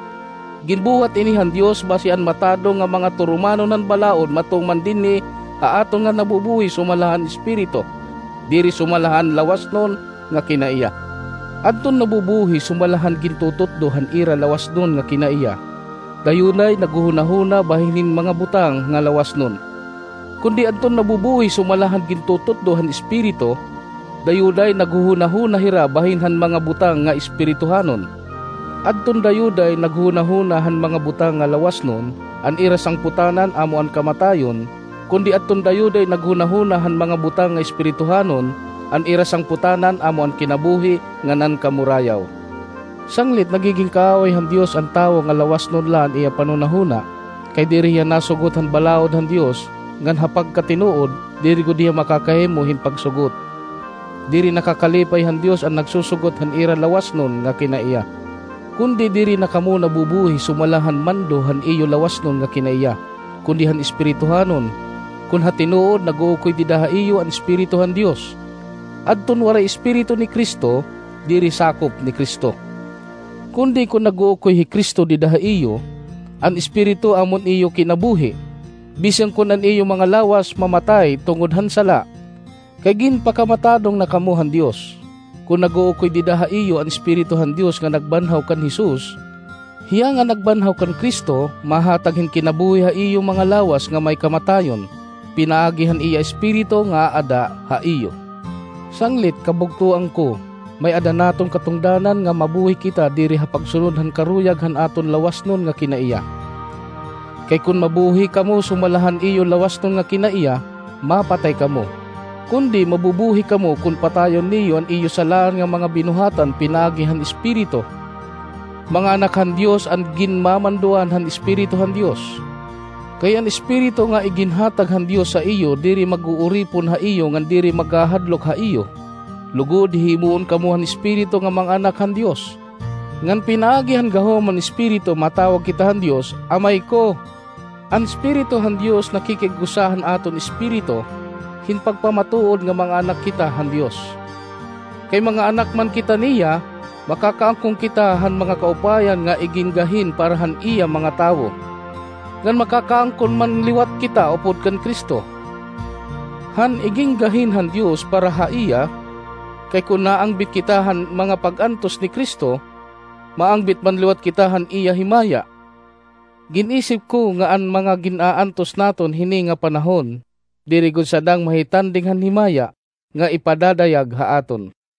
Ginbuhat inihan Dios basi an matado nga mga turumano nan balaod matuman dinhi haaton nga nabubuhi sumalahan espiritu. Diri sumalahan lawas nun nga kinaiya. Adton nabubuhi sumalahan gintututdo han ira lawas nun nga kinaiya. Dayunay naguhunahuna bahinin mga butang nga lawas nun. Kundi adton nabubuhi sumalahan gintututdo han espiritu, dayuday naguhunahuna hira bahinhan mga butang nga espirituhanon. Adton dayuday naguhunahuna han mga butang nga lawas nun, an irasang putanan amo an kamatayon, kundi adton dayuday naghunahuna han mga butang nga espirituhanon, an irasang putanan amo an kinabuhi nga nan kamurayaw. Sanglit nagiging kaaway han Dios ang tawo nga lawas nun lan iya panunahuna, kay diri yan nasugot han balaod han Dios, ngan hapag katinuod, diri ko diya makakahimo hin pagsugot. Diri nakakalipay han Dios ang nagsusugot han ira lawas nun nga kinaiya. Kundi diri na kamo nabubuhi sumalahan mando han iyo lawas nun nga kinaiya, kundi han espirituhanon. Kun hatinuod naguukoy didaha iyo ang espiritu han Dios. Adton waray espiritu ni Kristo, diri sakop ni Kristo. Kundi kung naguukoy hi Kristo didaha iyo, ang espiritu amon iyo kinabuhi. Bisan kun an iyo mga lawas mamatay tungod han sala, kay ginpakamatadong nakamuhan Dios. Kung naguukoy didaha iyo ang espiritu han Dios nga nagbanhaw kan Jesus, hiya nga nagbanhaw kan Kristo, mahatag hin kinabuhi ha iyo mga lawas nga may kamatayon, pinaagihan iya espiritu nga ada ha iyo. Sanglit kabugtuan ko, may ada natong katungdanan nga mabuhi kita diri ha pagsunod han karuyag han aton lawas nun nga kinaiya. Kay kun mabuhi kamo sumalahan iyo lawas nun nga kinaiya, mapatay kamo. Kundi mabubuhi kamo kun patayon niyo ang iyo salaan nga mga binuhatan pinagihan espiritu. Mga anak han Dios ang ginmamanduan han espiritu han Dios. Kay ang espiritu nga iginhatag han Dios sa iyo diri maguuripon ha iyo ngan diri magahadlok ha iyo. Lugod himuon kamo han espiritu nga mga anak han Dios. Ngan pinaagihan gahom ang espiritu matawag kita han Dios, amay ko. Ang espiritu han Dios nakikigusahan aton espiritu, hinpagpamatuod nga mga anak kita han Dios. Kay mga anak man kita niya, makakaangkong kita han mga kaupayan nga igingahin para han iya mga tawo. Ngan makakaangkon man liwat kita upod kan Kristo. Han iginggahin han Dios para ha iya, kay kung naangbit kitahan mga pag-antos ni Kristo, maangbit man liwat kitahan iya himaya. Ginisip ko nga an mga ginaantos naton hini nga panahon, diri gud sadang mahitanding han himaya, nga ipadadayag ha aton.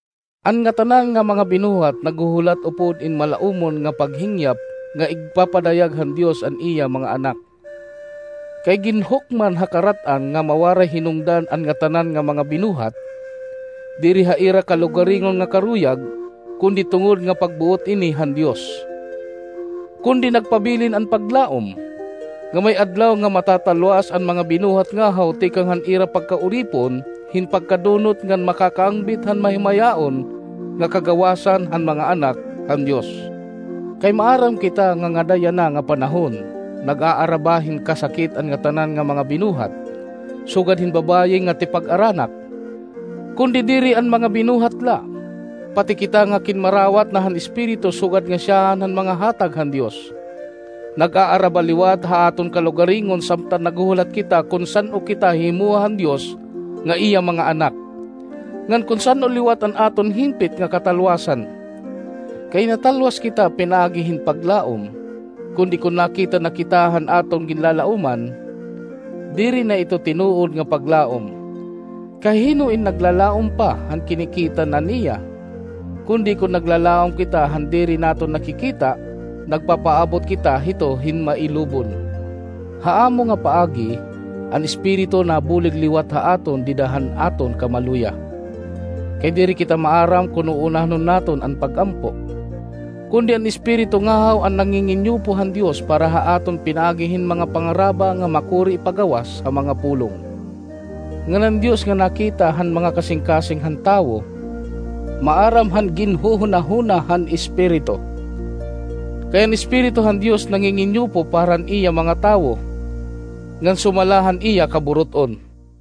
An nga tanan nga mga binuhat naguhulat upod in malaumon nga paghingyap nga igpapadayaghan Dios an iya mga anak. Kay ginhukman hakaratan nga mawaray hinungdan an nga tanan nga mga binuhat, diri haira kalugaringon nga karuyag, kundi tungod nga pagbuot ini han Dios. Kundi nagpabilin an paglaom, nga may adlaw nga matatalwas an mga binuhat nga haw tikang han ira pagkauripon, hin pagkadunot ngan makakaangbit han mahimayaon nga kagawasan han mga anak han Dios. Kay maaram kita nga ngadaya na nga panahon, nag-aarabahin kasakit an nga tanan nga mga binuhat, sugad hin babaye nga tipag-aranak, kundi diri an mga binuhat la, pati kita nga kinmarawat na han espiritu sugad nga siyahan han mga hatag han Dios. Nag-aarabaliwat ha aton kalugaringon samtang naguhulat kita kung saan o kita himuhan Dios nga iya mga anak. Ngan kung saan o liwat an aton himpit nga katalwasan. Kay natalwas kita pinagihin paglaom, kundi kung nakita na kitahan aton ginlalauman, diri na ito tinuod nga paglaom. Kahinuin naglalaom pa han kinikita na niya, kundi kung naglalaom kita han diri naton nakikita, nagpapaabot kita hito hin mailubon. Haamo nga paagi, ang espiritu na bulig liwat ha aton didahan aton kamaluya. Kay diri kita maaram kuno unahnon naton ang pagampo, kundi ang espiritu ngahaw ang nanginginyupo han Dios para ha aton pinagihin mga pangaraba nga makuri ipagawas sa mga pulong. Nganan Dios nga nakita han mga kasing-kasing han tawo, maaram han ginhuhuna-huna han espiritu. Kaya ang espiritu han Dios nanginginyupo paran iya mga tawo, ngan sumalahan iya kaburuton.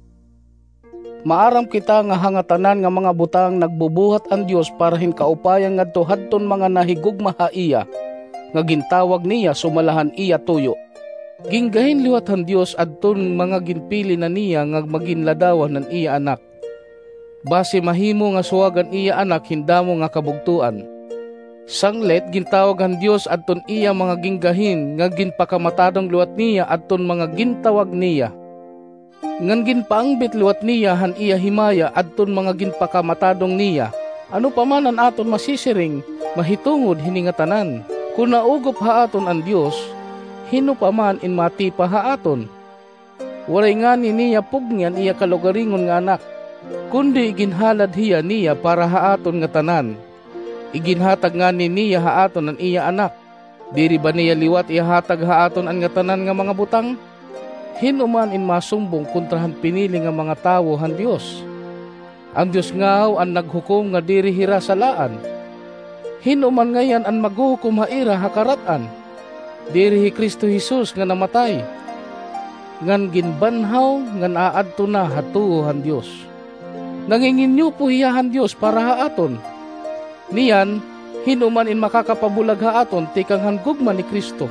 Maaram kita nga hangatanan nga mga butang nagbubuhat ang Dios para hin kaupayang ngadto hadton mga nahigugma ha iya, nga gintawag niya sumalahan iya tuyo. Ginggahin liwat han Dios adton mga ginpili na niya nga maginladawan ng iya anak. Base mahimo nga suwagan iya anak hindamo nga kabugtuan. Sanglet gintawag han Dios adton iya mga ginggahin nga ginpakamatadong liwat niya adton mga gintawag niya. Ngan ginpaangbit liwat niya han iya himaya adton mga ginpakamatadong niya. Ano pa man an aton masisiring, mahitungod hiningatanan. Kung naugop ha aton ang Dios, hino pa man in matipa ha aton. Walay nga ni niya pugngyan iya kalugaringon nga anak, kundi ginhalad hiya niya para ha aton nga tanan. Iginhatag nga ni niya ha aton ang iya anak. Diri ba niya liwat ihatag ha aton ang nga tanan nga mga butang? Hinuman in masumbong kontrahan pinili nga mga tawo han Dios. Ang Dios ngaw ang naghukom nga diri hira salaan. Hinuman ngayan ang maghuhukom haira hakaratan. Diri hi Kristo Jesus nga namatay. Ngan ginbanhaw ngan aadto na hatuo han Dios. Nanginginyo po hiyahan Dios para ha aton. Niyan, hinuman in makakapabulag ha aton tikang hanggugman ni Kristo.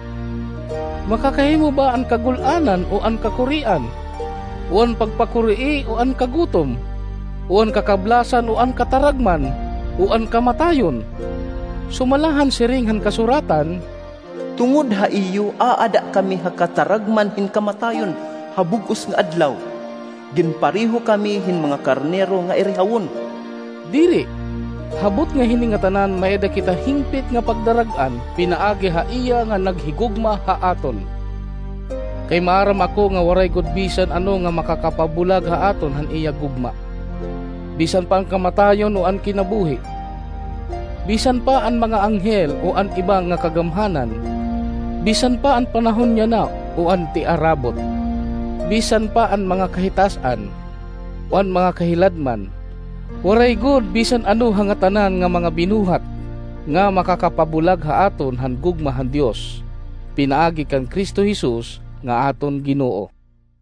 Makakahimo ba ang kagulanan o ang kakurian? O ang pagpakurii o ang kagutom? O ang kakablasan o ang kataragman? O ang kamatayon? Sumalahan siring han kasuratan, tungod ha iyo aada kami hakataragman hin kamatayon habugos nga adlaw. Ginpariho kami hin mga karnero nga irihawon. Diri, habot nga hiningatanan maeda kita hingpit nga pagdaragan, pinaagi ha iya nga naghigugma ha aton. Kay maaram ako nga waray gud bisan ano nga makakapabulag ha aton han iya gugma. Bisan pa ang kamatayon o ang kinabuhi. Bisan pa ang mga anghel o ang ibang nga kagamhanan. Bisan pa ang panahon niya na o ang tiarabot. Bisan pa ang mga kahitasan o ang mga kahiladman. Waray good bisan ano hangatanan nga mga binuhat nga makakapabulag ha aton han gugma han Dios. Pinaagi kan Kristo Jesus nga aton Ginoo.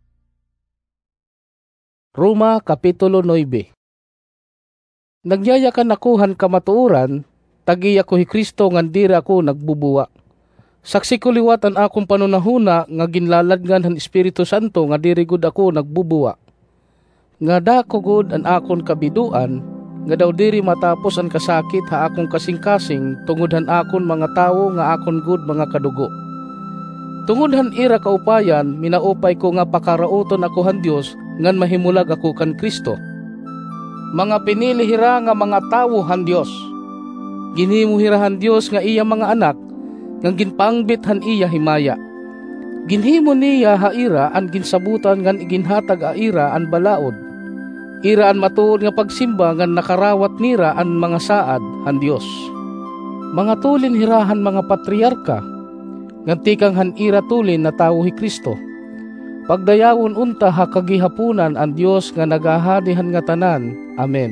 Roma Kapitulo nine. Nagyayakan ako han kamatuoran, tagiya ko hi Kristo ngan dira ko nagbubuwa. Saksi ko liwat ang akong panunahuna nga ginlaladngan han Espiritu Santo nga diri gud ako nagbubuwa. Nga dako gud ang akon kabiduan, nga daw diri matapos ang kasakit ha akong kasing-kasing tungod han akon mga tawo nga akon gud mga kadugo. Tungod han ira kaupayan, minaupay ko nga pakarauton ako han Dios ngan mahimulag ako kan Kristo. Mga pinili hira nga mga tawo han Dios. Ginhimo hirahan Dios nga iya mga anak, nga ginpangbit han iya himaya. Ginhimo niya haira an ginsabutan ngan iginhatag a ira an balaod. Ira an matuod nga pagsimba ngan nakarawat nira an mga saad han Dios. Mga tulin hirahan mga patriarka, ngan tikang han ira tulin na tawo hi Kristo. Pagdayawon unta ha kagihapunan ang Dios nga nagahadihan nga tanan. Amen.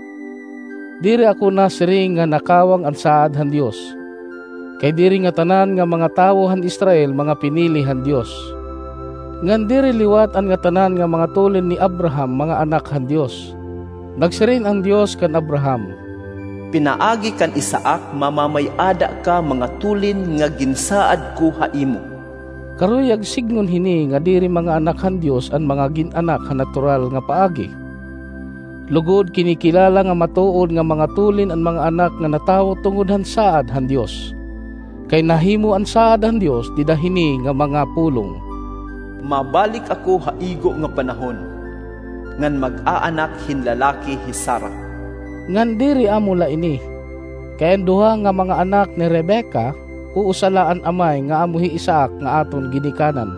Diri ako nasiring nga nakawang ang saad han Dios. Kay diri nga tanan nga mga tawo han Israel mga pinili han Dios. Ngan diri liwat ang nga tanan nga mga tulin ni Abraham mga anak han Dios. Nagsiring ang Dios kan Abraham. Pinaagi kan Isaak mamamay-ada ka mga tulin nga ginsaad ko haimo. Karuyag signon hini nga diri mga anak han Dios an mga ginanak han natural nga paagi. Lugod kinikilala nga matuod nga mga tulin an mga anak nga natawo tungod han saad han Dios. Kay nahimo an saad han Dios didahini nga mga pulong. Mabalik ako haigo nga panahon, ngan mag-aanak hin lalaki hi Sara. Ngan diri amo la ini. Kay duha nga mga anak ni Rebecca uusalaan amay nga amuhi Isaak nga aton ginikanan.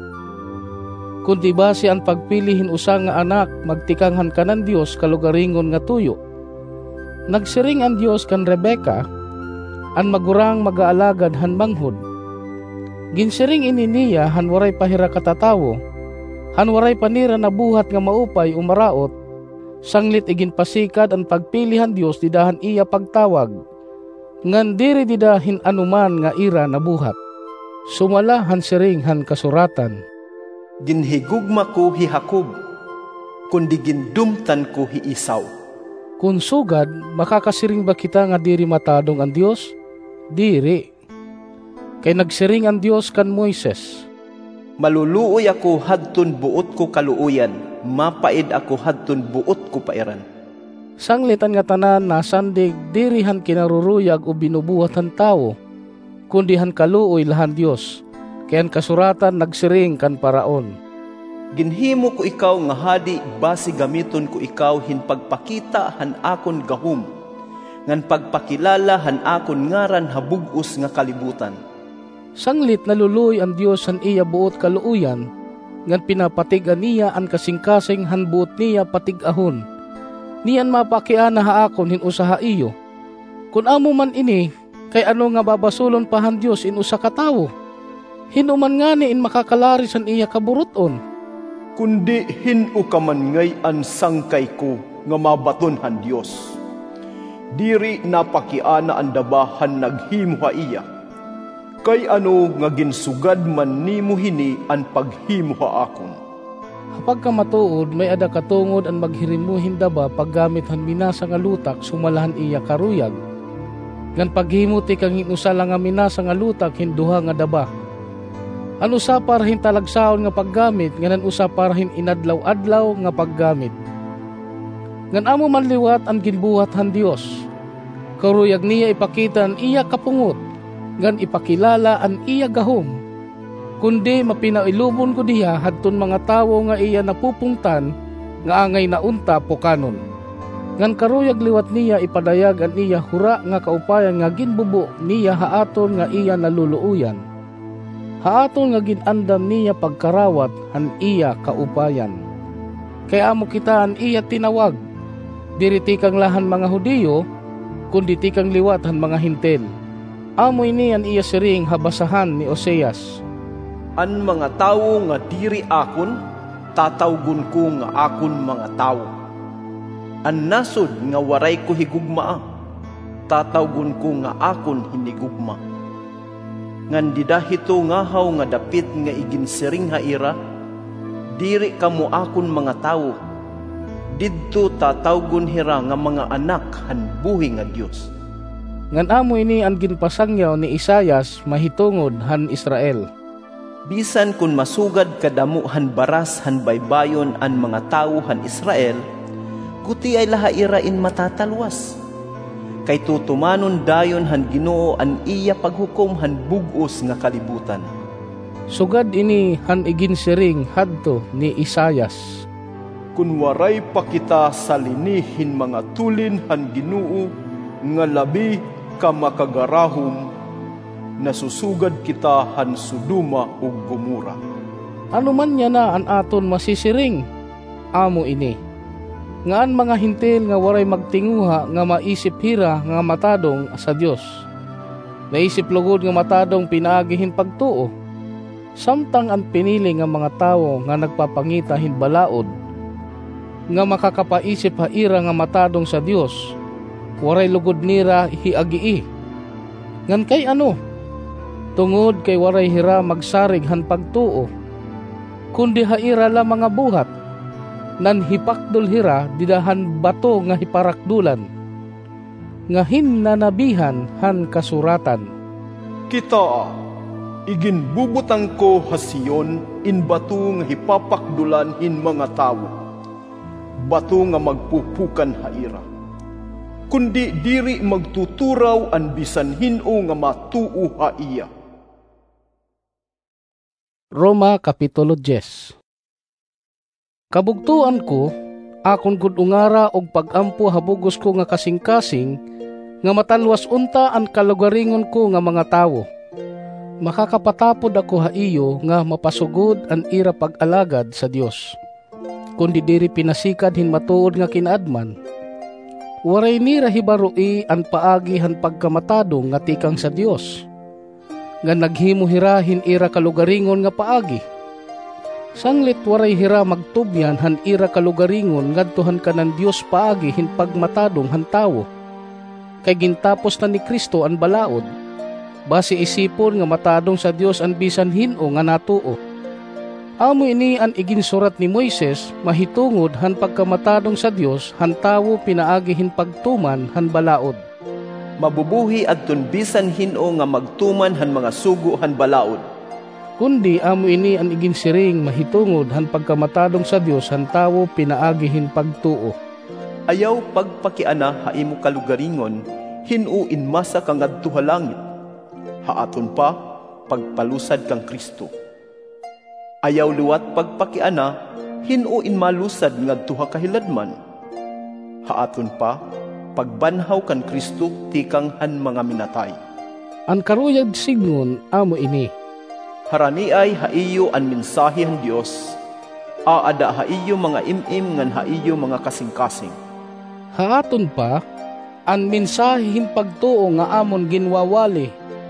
Kundi base ang pagpilihin usang nga anak magtikanghan kanan Dios kalugaringon nga tuyo. Nagsiring ang Dios kan Rebecca an magurang magaalagad han manghod. Ginsiring ini niya han waray pahira katatawo, han waray panira na buhat nga maupay umaraot, sanglit igin pasikad ang pagpilihan Dios didahan iya pagtawag. Ngan diri didahin anuman nga ira na buhat. Sumala han siring han kasuratan. Ginhigugma ko hi Jacob, kundi gindumtan ko hi Esau. Kung sugad, makakasiring ba kita nga diri matadong ang Dios? Diri. Kay nagsiring ang Dios kan Moises. Maluluoy ako hadton buot ko kaluuyan, mapaid ako hadton buot ko pairan. Sanglitan nga tanan nasandig dirihan kinaruruyag o binubuhat han tao, kundi han kaluoy lahan Dios, kayan kasuratan nagsiring kan paraon. Ginhimo ko ikaw nga hadi basi gamiton ko ikaw hin pagpakita han akon gahum, ngan pagpakilala han akon ngaran habug-os nga kalibutan. Sanglit naluluoy ang Dios han iya buot kaluuyan, ngan pinapatigan niya ang kasing-kasing han buot niya patig-ahon. Niyan mapakiana haakon hin usa ha iyo. Kun amo man ini, kay ano nga babasulon pa han Dios in usa ka tawo? Hinuman ngani in makakalaris an iya kaburuton. Kundi hinu ka man ngay an sangkay ko nga mabaton han Dios. Diri napakiana ang dabahan naghimo ha iya. Kay ano nga ginsugad man nimo hini an paghimo ha akon. Kapag ka matuod, may ada katungod ang maghirimuhin daba paggamit han minasa nga lutak sumalahan iya karuyag. Ngan paghimuti kang hinusala nga minasa nga lutak hinduha nga daba. An usa parahin talagsaon nga paggamit, nganan usa parahin inadlaw-adlaw nga paggamit. Ngan amo man liwat ang ginbuhat han Dios. Karuyag niya ipakita ang iya kapungot, ngan ipakilala ang iya gahom. Kundi mapinailubon ko diha hadton mga tawo nga iya napupungtan nga angay na unta pokanon. Ngan karuyag liwat niya ipadayag an iya hura nga kaupayan nga ginbubo niya haaton nga iya naluluuyan. Haaton nga ginandam niya pagkarawat han iya kaupayan. Kaya amo kita an iya tinawag. Diri tikang lahan mga Hudiyo, kundi tikang liwat han mga Hintil. Amo ini an iya siring habasahan ni Oseas. An mga tawo nga diri akon, tatawgon ko nga akon mga tawo. An nasod nga waray ko higugma, tatawgon ko nga akon hinigugma. Ngan didahito nga haw nga dapit nga iginsiring ha ira, diri kamo akon mga tawo. Didto tatawgon hira nga mga anak han buhi nga Dios. Ngan amo ini ang ginpasangyaw ni Isaias mahitungod han Israel. Bisan kun masugad kadamo han baras han baybayon an mga tawo han Israel, kuti ay lahairain matatalwas. Kay tutumanon dayon han Ginoo an iya paghukom han bug-os nga kalibutan. Sugad ini han iginsiring hadto ni Isaias. kun waray pa kita salinihin mga tulin han Ginoo nga labi ka makagarahom, nasusugad kita han Sodoma ug Gomora. Ano man niya na an aton masisiring, amo ini. Nga an mga hintil nga waray magtinguha nga maisip hira nga matadong sa Dios. Naisip lugod nga matadong pinaagihin pagtuo. Samtang an pinili nga mga tawo nga nagpapangita hin balaod, nga makakapaisip haira nga matadong sa Dios, waray lugod nira hiagii. Ngan kay ano? Tungod kay waray hira magsarig han pagtuo, kundi haira la mga buhat, nan hipakdol hira didahan bato nga hiparakdulan, nga hinnanabihan han kasuratan. Kita, iginbubutang ko hasiyon in bato nga hipapakdulan hin mga tawo, bato nga magpupukan haira. Kundi diri magtuturaw an bisan hino nga matuo haiya. Roma Kapitulo ten. Kabugtuan ko, akon gud ungara og pagampo habugos ko nga kasing-kasing, nga matalwas unta ang kalugaringon ko nga mga tawo. Makakapatapod ako haiyo nga mapasugod ang ira pag-alagad sa Dios. Kundi diri pinasikad hin matuod nga kinaadman. Waray nira hibaroi ang paagi han pagkamatadong nga tikang sa Dios, nga naghimo hira hin ira kalugaringon nga paagi. Sanglit waray hira magtubyan han ira kalugaringon ngadtuhan kanan Dios paagi hin pagmatadong han tawo. Kay gintapos na ni Kristo ang balaod, base isipon nga matadong sa Dios ang bisan hino nga natuo. Amo ini ang iginsurat ni Moises mahitungod han pagkamatadong sa Dios han tawo pinaagihin pagtuman han balaod. Mabubuhi adton bisan hino nga magtuman han mga sugo han balaod. Kundi amo ini ang iginsiring mahitungod han pagkamatadong sa Dios han tawo pinaagihin pagtuo. Ayaw pagpakiana haimo kalugaringon hino inmasa kang adto ha langit. Haaton pa pagpalusad kang Kristo. Ayaw luwat pagpakiana, hino in malusad ngadto ha kahiladman. Haaton pa, pagbanhaw kan Kristo tikang han mga minatay. Ang karuyag signon amo ini. Harani ay haiyo an mensahe han Dios, aada haiyo mga imim ngan haiyo mga kasing-kasing. Haaton pa, ang mensahe hin pagtuo nga amon ginwawali.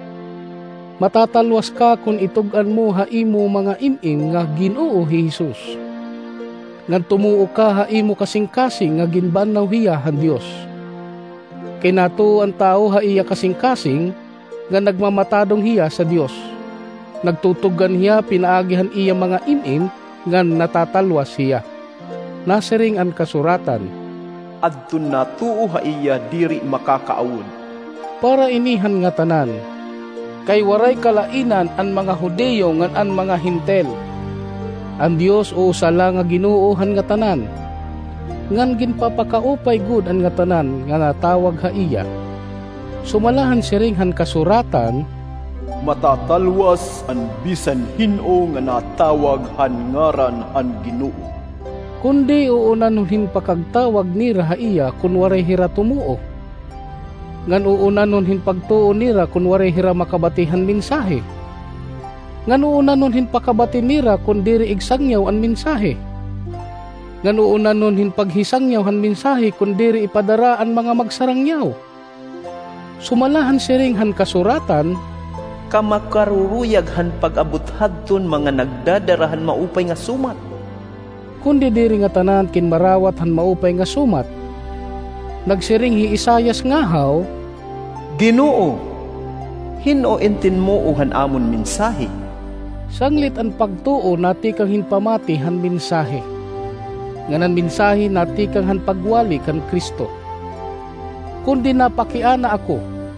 Matatalwas ka kung itugan mo haimo mga imim nga Ginoo hi Jesus. Ngan tumuo ka haimo kasing-kasing nga ginbannaw hiya han Dios. Kay nato ang tao haiya kasing-kasing nga nagmamatadong hiya sa Dios. Nagtutugan hiya pinaagihan iya mga imim nga natatalwas hiya. Nasiring ang kasuratan, adton natuo haiya diri makakaawod. Para inihan nga tanan, kay waray kalainan ang mga Hudeyo ngan ang mga Hintel. Ang Dios o sala nga Ginoohan nga tanan, ngan ginpapakaupay gud ang nga tanan nga natawag haiya. Sumalahan siringhan kasuratan, matatalwas ang bisan hino nga natawag han ngaran han Ginoo. Kundi uunanuhin pakagtawag ni haiya kun waray hira tumuo. Ngan uunanon hin pagtuo nira kun waray hira makabatihan mensahe. Ngan uunanon hin pakabati nira kun diri igsangyaw an mensahe. Ngan uunanon hin paghisangyaw han mensahe kun diri ipadara an mga magsarangyaw. Sumalahan siring han kasuratan, kamakaruruyag han pag-abot hadton mga nagdadarahan maupay nga sumat. Kundi diri nga tanan kin marawat han maupay nga sumat. Nagsiring hi Isayas ngahaw, Ginoo, hino intin mo uhan amon mensahe. Sanglit ang pagtuo nati kang hinpamati han mensahe. Nganan mensahe nati kang han pagwali kan Kristo. Kundi napakiana ako,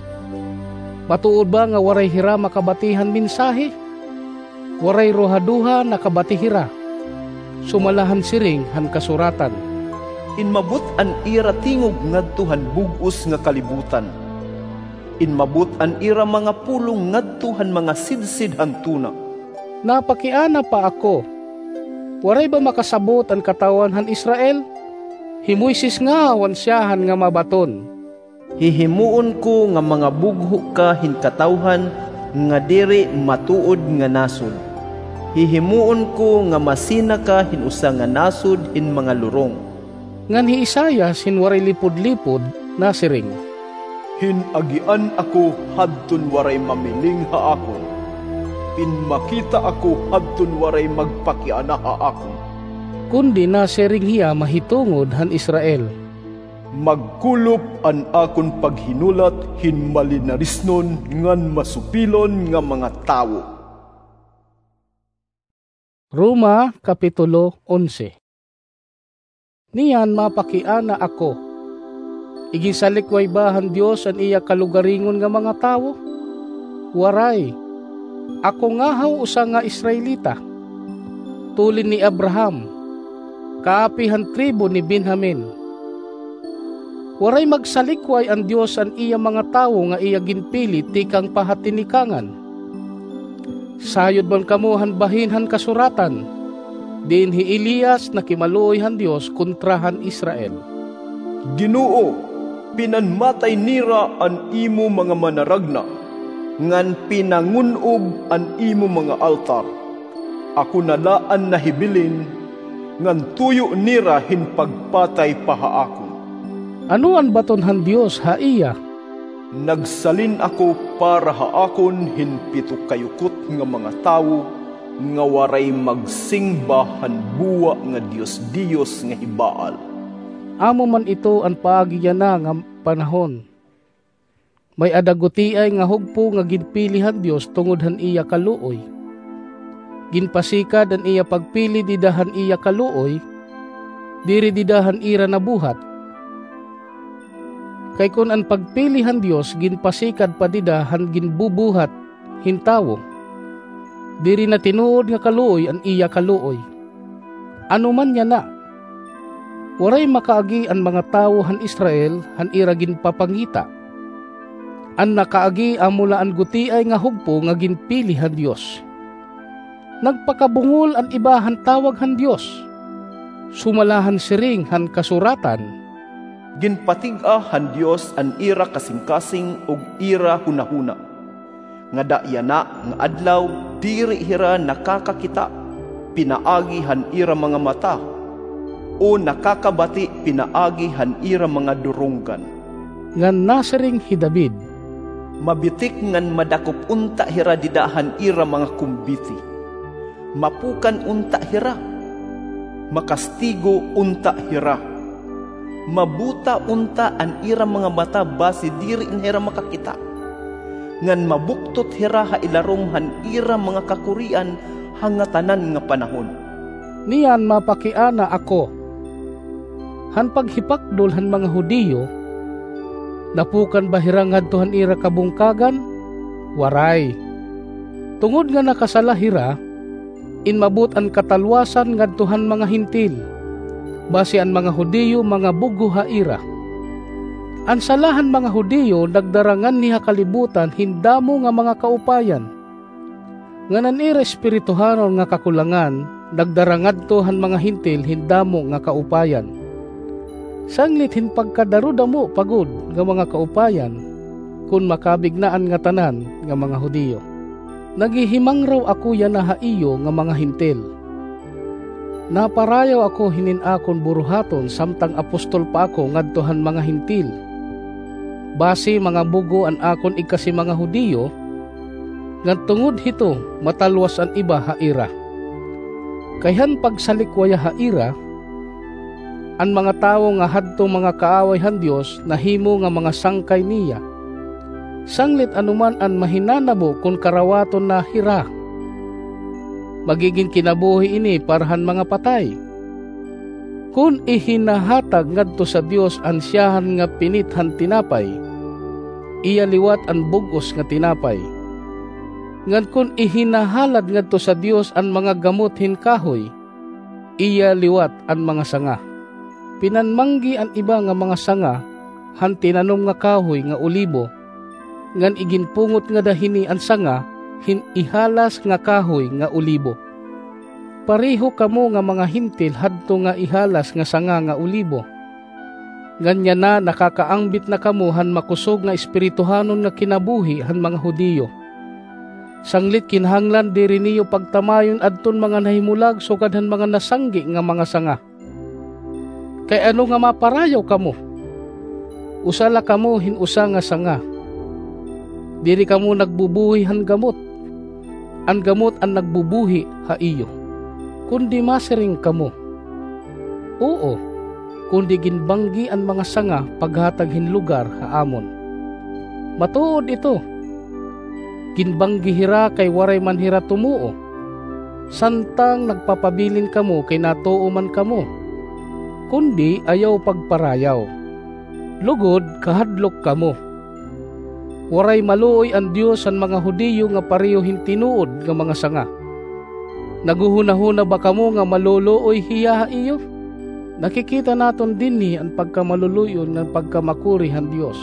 matuod ba nga waray hira makabatihan mensahe? Waray rohaduha nakabatihira. Sumalahan siring han kasuratan, inmabot an ira tingog ngadtuhan bugos nga kalibutan. Inmabot an ira mga pulong ngadtuhan mga sidsid hantuna. Napakiana pa ako, Waray ba makasabot ang katawan han Israel? Himuisis nga wansyahan nga mabaton. Hihimuon ko nga mga bugho ka hinkatawhan nga diri matuod nga nasod. Hihimuon ko nga masina ka hinusa nga nasod hin mga lurong. Ngan hi Isayas hinwaray lipod-lipod nasiring. Hinagian ako hadton waray mamiling ha akon. Pinmakita ako hadton waray magpakiana ha akon. Kundi nasiring hiya mahitungod han Israel. Magkulop an akon paghinulat hin malinarisnon ngan masupilon nga mga tawo. Roma Kapitulo eleven. Niyan mapakiana ako. Igisalikway ba han Dios an iya kalugaringon nga mga tawo? Waray, ako nga haw usa nga Israelita. Tulin ni Abraham, kaapihan tribo ni Benjamin. Waray magsalikway ang Dios an iya mga tawo nga iya ginpili tikang pahatinikangan. Sayod man kamuhan bahinhan kasuratan, din hi Elias na kimaluoy han Dios kontrahan Israel. Ginoo, pinanmatay nira an imo mga manaragna, ngan pinangunog an imo mga altar. Ako nalaan na hibilin, ngan tuyo nira hin pagpatay pahaakon. Ano ang baton han Dios ha iya? Nagsalin ako para haakon hin pito kayukot nga mga tawo, nga waray magsingba han buwa nga Dios-Dios nga hibaal. Amo man ito ang paagiya na nga panahon. May adaguti ay nga hugpo nga ginpilihan Dios tungod han iya kaluoy. Ginpasikad an iya pagpili didahan iya kaluoy, diri didahan ira na buhat. Kay kun ang pagpilihan Dios ginpasikad pa didahan ginbubuhat hintawo, diri na tinuod nga kaluoy an iya kaluoy. Ano man niya na, waray makaagi ang mga tawo han Israel han ira ginpapangita. An nakaagi amula an guti ay nga hugpo nga ginpili han Dios. Nagpakabungol an iba han tawag han Dios. Sumalahan siring han kasuratan. Ginpatiga han Dios an ira kasing-kasing ug ira hunahuna. Nga dayana nga adlaw diri hira nakakakita, pinaagi han ira mga mata, o nakakabati pinaagi han ira mga durunggan. Ngan nasiring hi David, mabitik ngan madakop unta hira didahan ira mga kumbiti. Mapukan unta hira, makastigo unta hira. Mabuta unta an ira mga mata basi diri in hira makakita. Ngan mabuktot hira ha ilarong han ira mga kakurian hangatanan nga panahon. Niyan mapakiana ako. Han paghipakdol han mga Hudiyo, napukan bahirang ngadto han ira kabungkagan? Waray. Tungod nga nakasalahira, inmabot ang katalwasan ngadto han mga hintil. Basi an mga Hudiyo mga bugo ha ira. An salahan mga Hudiyo nagdarangan niha kalibutan hindamo nga mga kaupayan. Nganan ira espirituhanon nga kakulangan nagdarangad to han mga hintil hindamo nga kaupayan. Sanglit hin pagkadarudamo pagod nga mga kaupayan kun makabignaan nga tanan nga mga Hudiyo. Nagihimang raw ako yan na haiyo nga mga hintil. Naparayaw ako hinin akon buruhaton samtang apostol pa ako ngadtohan mga hintil. Basi mga bugo an akon ikasi mga Hudiyo, ngadtungod hito matalwas an iba haira. Kayhan pagsalikwaya haira, an mga tawo nga hadto mga kaaway han Dios nahimo nga mga sangkay niya. Sanglit anuman an mahinanabo kung karawaton na hira. Magiging kinabuhi ini parahan mga patay. Kung ihinahatag ngadto sa Dios an siyahan nga pinithan tinapay, iya liwat an bugos nga tinapay. Ngan kung ihinahalad ngadto sa Dios an mga gamot hin kahoy, iya liwat an mga sanga. Pinanmanggi an iba nga mga sanga han tinanom nga kahoy nga olibo, ngan iginpungot nga dahini an sanga hin ihalas nga kahoy nga olibo. Pariho kamo nga mga hintil hadto nga ihalas nga sanga nga ulibo. Ganyan na nakakaangbit na kamo han makusog nga espirituhanon nga kinabuhi han mga Hudiyo. Sanglit kinahanglan diri niyo pagtamayon adton mga nahimulag sukad han mga nasanggi nga mga sanga. Kay ano nga maparayaw kamo? Usala kamo hinusa nga sanga. Diri kamo nagbubuhi han gamot. Ang gamot ang nagbubuhi ha iyo. Kundi masiring kamo. Oo, kundi ginbanggi ang mga sanga paghatag hin lugar ha amon. Matuod ito. Ginbanggi hira kay waray man hira tumuo. Santang nagpapabilin kamo kay natuo man kamo. Kundi ayaw pagparayaw. Lugod kahadlok kamo. Waray maluoy ang Dios ang mga Hudiyo nga pareho hintinuod nga mga sanga. Naguhuna-huna ba kamo nga maluluoy hiya iyo? Nakikita naton dinhi ang pagkamaluluyon ng pagkamakuri han Dios.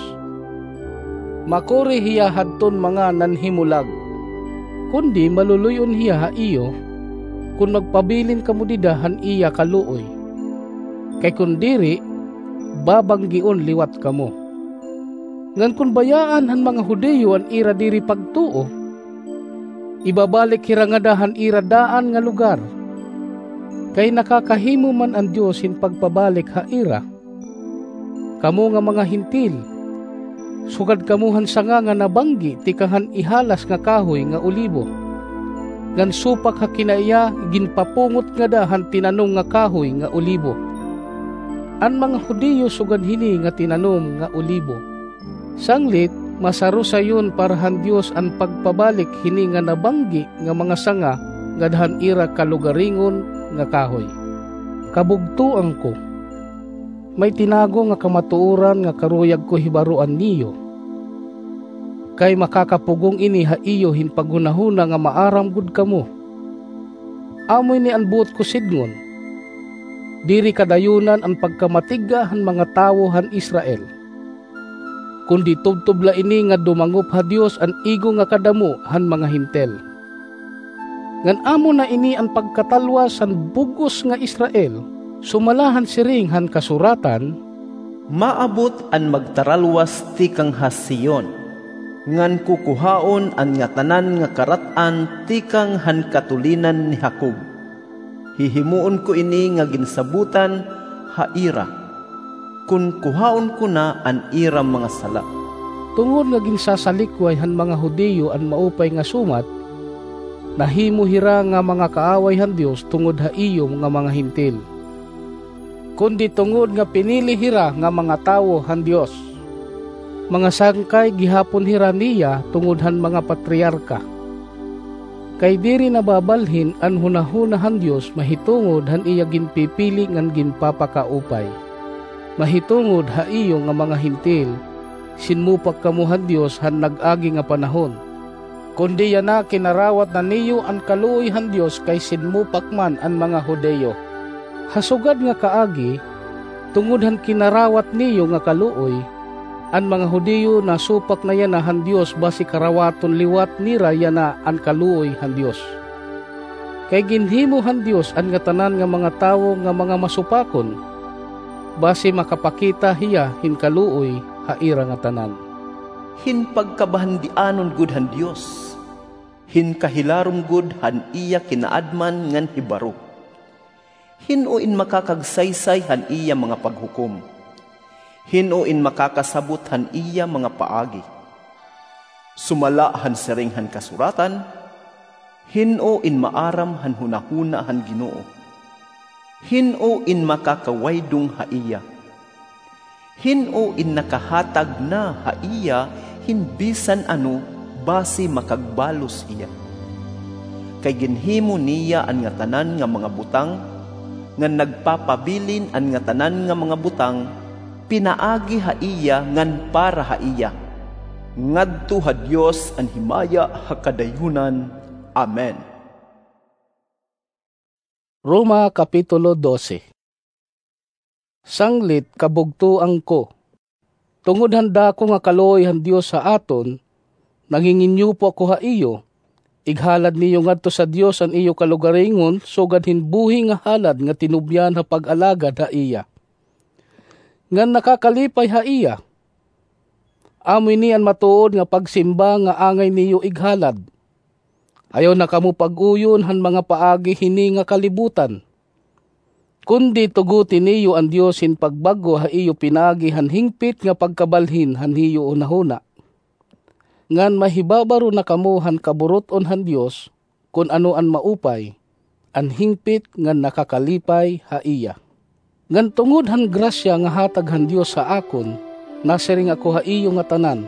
Makuri hiya hadton mga nanhimulag. Kundi maluluyon hiya ha iyo kung magpabilin kamo didahan iya kaluoy. Kay kundiri babanggion liwat kamo. Ngan kun bayaan han mga Hudiyo an ira diri pagtuo, ibabalik hirangadahan ira daan nga lugar. Kay nakakahimo man ang Dios hin pagpabalik ha ira. Kamo nga mga hintil, sugad kamuhan sanga nga nabanggi tikahan ihalas nga kahoy nga ulibo. Ngan supak ha kinaiya ginpapungot nga dahan tinanong nga kahoy nga ulibo. An mga Hudiyo sugad hini nga tinanom nga ulibo. Sanglit, masaro sayon parahan Dios ang pagpabalik hini nga nabanggi nga mga sanga gadhan ira kalugaringon nga kahoy. Kabugtuan ko, may tinago nga kamatuoran nga karuyag ko hibaruan niyo. Kay makakapugong ini ha iyo hin pagunahuna nga maaram gud kamo. Amoy ni an buot ko sidngon. Diri kadayunan ang pagkamatigahan mga tawo han Israel. Kundi tubtubla ini nga dumangup ha Dios an igo nga kadamo han mga hintel. Ngan amo na ini ang pagkatalwas han bugos nga Israel, sumalahan siring han kasuratan, maabot an magtaralwas ti kang hasiyon, ngan kukuhaon an nga tanan nga karatan ti kang han katulinan ni Jacob. Hihimuon ko ini nga ginsabutan ha ira. Kun kuhaon ko na an iram mga sala. Tungod nga ginsasalikway han mga Hudiyo an maupay nga sumat, nahimo hira nga mga kaaway han Dios tungod ha iyo nga mga hintil. Kundi tungod nga pinili hira nga mga tawo han Dios. Mga sangkay gihapon hira niya tungod han mga patriarka. Kay diri nababalhin an hunahuna han Dios mahitungod han iya ginpipili ngan ginpapakaupay. Mahitungod ha iyo nga mga hintil, sinmupak kamuhan Dios han nag-agi nga panahon. Kundi yan na kinarawat na niyo ang kaluoy han Dios kay sinmupak man ang mga Hudiyo. Hasugad nga kaagi, tungod han kinarawat niyo nga kaluoy, ang mga Hudiyo na supak na yan han Dios basi karawaton liwat nira yan na ang kaluoy han Dios. Kay ginhimo han Dios ang nga tanan nga mga tawo nga mga masupakon, basi makapakita hiya hin kaluoy ha ira nga tanan. Hin pagkabahandianon gud han Dios. Hin kahilarom gud han iya kinaadman ngan hibaro. Hinuin makakagsaysay han iya mga paghukom. Hinuin makakasabot han iya mga paagi. Sumala han sering han kasuratan. Hinuin maaram han hunahuna han Ginoo. Hinuin makakawaydong haiya. Hinuin nakahatag na haiya hinbisan ano basi makagbalos iya. Kay ginhimo niya an nga tanan nga mga butang, nga nagpapabilin an nga tanan nga mga butang, pinaagi haiya ngan para haiya. Ngadto ha Dios an himaya ha kadayunan. Amen. Roma Kapitulo twelve. Sanglit kabugtuan ko. Tungod handa ko nga kaluoy han Dios sa aton, nanginginyo po ko ha iyo, Ighalad niyo ngadto sa Dios ang iyo kalugaringon, sugad hinbuhi nga halad nga tinubyan ha pag-alagad ha iya. Ngan nakakalipay ha iya. Amoy niyan matuod nga pagsimba nga angay niyo ighalad. Ayaw na kamo pag-uyon han mga paagi hini nga kalibutan. Kundi tugutin niyo ang Dios hin pagbago ha iyo pinagi han hingpit nga pagkabalhin han hiyo unahuna. Ngan mahibabaro na kamo han kaburuton han Dios kun ano an maupay, an hingpit ngan nakakalipay ha iya. Ngan tungod han grasya nga hatag han Dios sa akon, nasiring ako ha iyo nga tanan.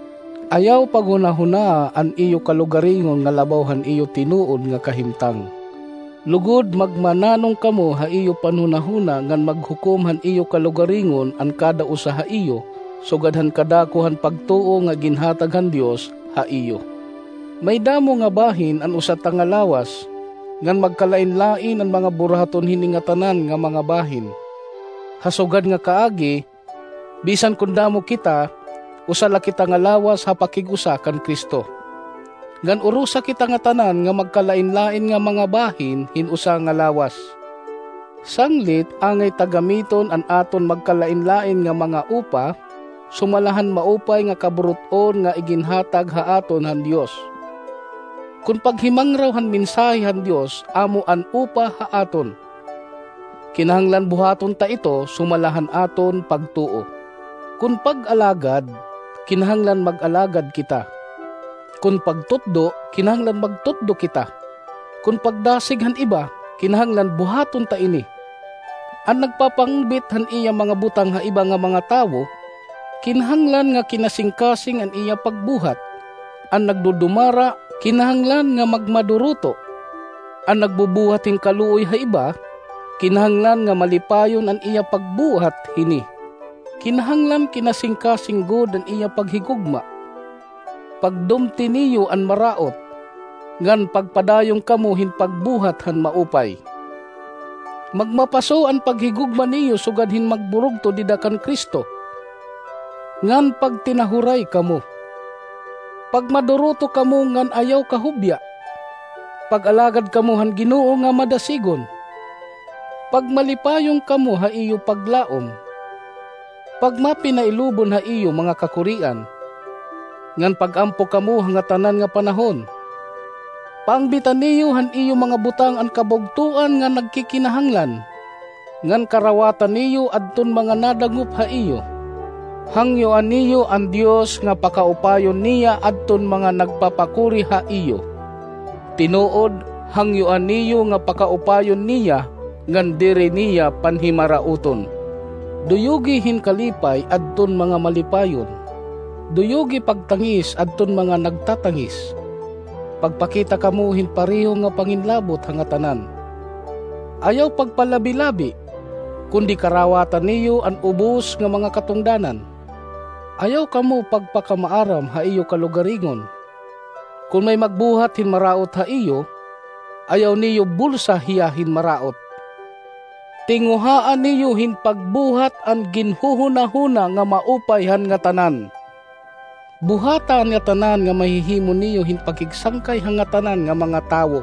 Ayaw pagunahuna an iyo kalugaringon nga labaw han iyo tinuod nga kahimtang. Lugod magmananong kamo ha iyo panunahuna ngan maghukom han iyo kalugaringon an kada usa ha iyo, sugad han kadako han pagtuo nga ginhatag han Dios ha iyo. May damo nga bahin an usa ta nga lawas, ngan magkalain-lain ang mga burahaton hini nga tanan nga mga bahin. Hasugad nga kaagi, bisan kun damo kita, usala kita nga lawas ha pakigusa kan Kristo. Ngan urusa kita nga tanan nga magkalain-lain nga mga bahin hinusa nga lawas. Sanglit angay tagamiton an aton magkalain-lain nga mga upa, sumalahan maupay nga kaburuton nga iginhatag ha aton han Dios. Kun paghimang raw han mensahe han Dios, amo an upa ha aton. Kinahanglan buhaton ta ito, sumalahan aton pagtuo. Kun pag-alagad, kinahanglan mag-alagad kita. Kun pagtutdo, kinahanglan magtutdo kita. Kun pagdasig han iba, kinahanglan buhaton ta ini. Ang nagpapangbit han iya mga butang ha iba nga mga tawo, kinahanglan nga kinasingkasing an iya pagbuhat. Ang nagdudumara, kinahanglan nga magmaduruto. Ang nagbubuhating kaluoy ha iba, kinahanglan nga malipayon ang iya pagbuhat hini. Kinahanglan kinasingkasing god ang iya paghigugma. Pagdumti niyo an maraot, ngan pagpadayong kamo hin pagbuhat han maupay. Magmapaso ang paghigugma niyo sugad hin magburugto didakan Kristo. Ngan pagtinahuray kamo. Pagmaduruto kamo ngan ayaw kahubya. Pag-alagad kamo han Ginoo nga madasigon. Pagmalipayong kamo ha iyo paglaom. Pagmapinailubon ha iyo mga kakurian. Ngan pagampo kamo nga tanan nga panahon. Pangbitan niyo han iyo mga butang an kabugtuan nga nagkikinahanglan. Ngan karawatan niyo adton mga nadangup ha iyo. Hangyoan niyo ang Dios nga pakaupayon niya adton mga nagpapakuri ha iyo. Tinuod hangyoan niyo nga pakaupayon niya ngan diri niya panhimarauton. Duyugi hin kalipay adton mga malipayon. Duyugi pagtangis adton mga nagtatangis. Pagpakita kamo hin pareho nga panginlabot hanga tanan. Ayaw pagpalabi-labi, kundi karawatan niyo an ubos nga mga katungdanan. Ayaw kamo pagpakamaaram ha iyo kalugaringon. Kung may magbuhat hin maraot ha iyo, ayaw niyo bulsa hiyahin maraot. Tinguhaan niyo hin pagbuhat ang ginhuhuna-huna nga maupayhan nga tanan. Buhatan nga tanan nga mahihimo niyo hin pakigsangkay hanga tanan nga mga tawo.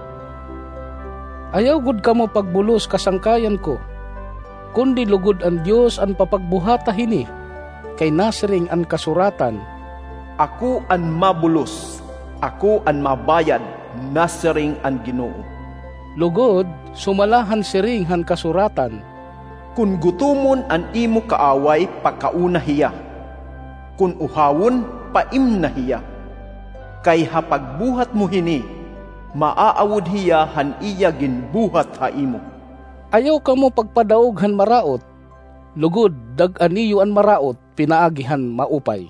Ayaw gud kamo pagbulos kasangkayan ko, kundi lugod ang Dios ang papagbuhata hini, kay nasiring ang kasuratan. Ako an mabulos, ako an mabayad, nasiring ang Ginoo. Lugod, sumalahan siring han kasuratan. Kun gutumon an imo kaaway, pagkauna hiya. Kun uhawon, paim na hiya. Kay hapagbuhat mo hini, maaawod hiya han iya ginbuhat ha imo. Ayaw kamo pagpadaog han maraot, lugod dag-an niyo an maraot, pinaagihan maupay.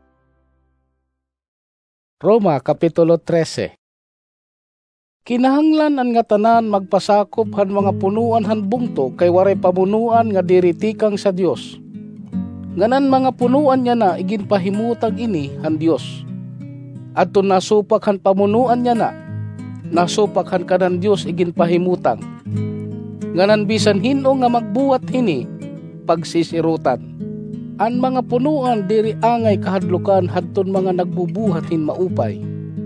Roma Kapitulo trese. Kinahanglan an nga tanan magpasakop han mga punuan han bungto kay waray pamunuan nga diritikang sa Dios. Nganan mga punuan niya na iginpahimutag ini han Dios. Adto nasupak han pamunuan niya na, nasupak han kanan Dios iginpahimutang. Nganan bisan hino nga magbuhat hini, pagsisirutan. An mga punuan diri angay kahadlukan hadton mga nagbubuhat hin maupay.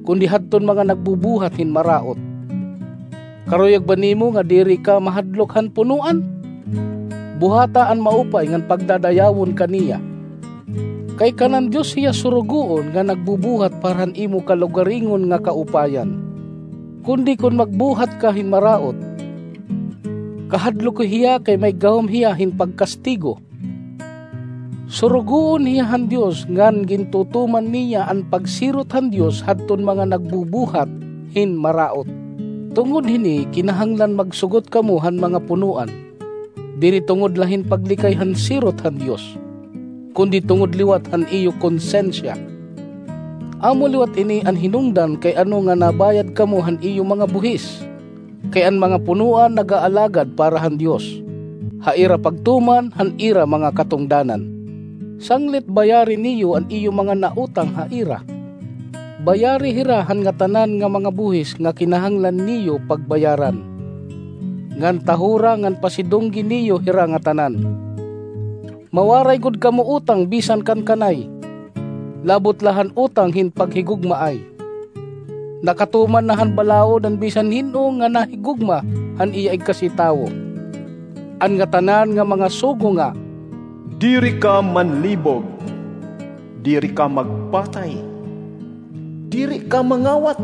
kundi hadton mga nagbubuhat hin maraot. Karuyag ba nimo nga diri ka mahadlok han punuan? Buhata an maupay ngan pagdadayawon kaniya. Kay kanan Dios hiya surugoon nga nagbubuhat paran imo kalugaringon nga kaupayan. Kundi kun magbuhat ka hin maraot, kahadlok hiya kay may gahom hiya hin pagkastigo. Surugoon hiya han Dios ngan gintutuman niya an pagsirot han Dios hadton mga nagbubuhat hin maraot. Tungod hini kinahanglan magsugot kamo han mga punuan. Diri tungod lahin paglikay han sirot han Dios, kundi tungod liwat han iyo konsensya. Amo liwat ini an hinungdan kay ano nga nabayad kamo han iyo mga buhis. Kay an mga punuan nagaalagad para han Dios. Haira pagtuman han ira mga katungdanan. Sanglit bayari niyo an iyo mga nautang haira. Bayari hirahan nga tanan nga mga buhis nga kinahanglan niyo pagbayaran. Ngan tahura ngan pasidunggi niyo hira nga tanan. Mawaray gud kamo utang bisan kan kanay. Labot lahan utang hin paghigugma ay. Nakatuman na han balao dan bisan hino nga nahigugma han iya kasitawo. An nga tanan nga mga sugo nga, diri ka manlibog, diri ka magpatay, diri ka mangawat,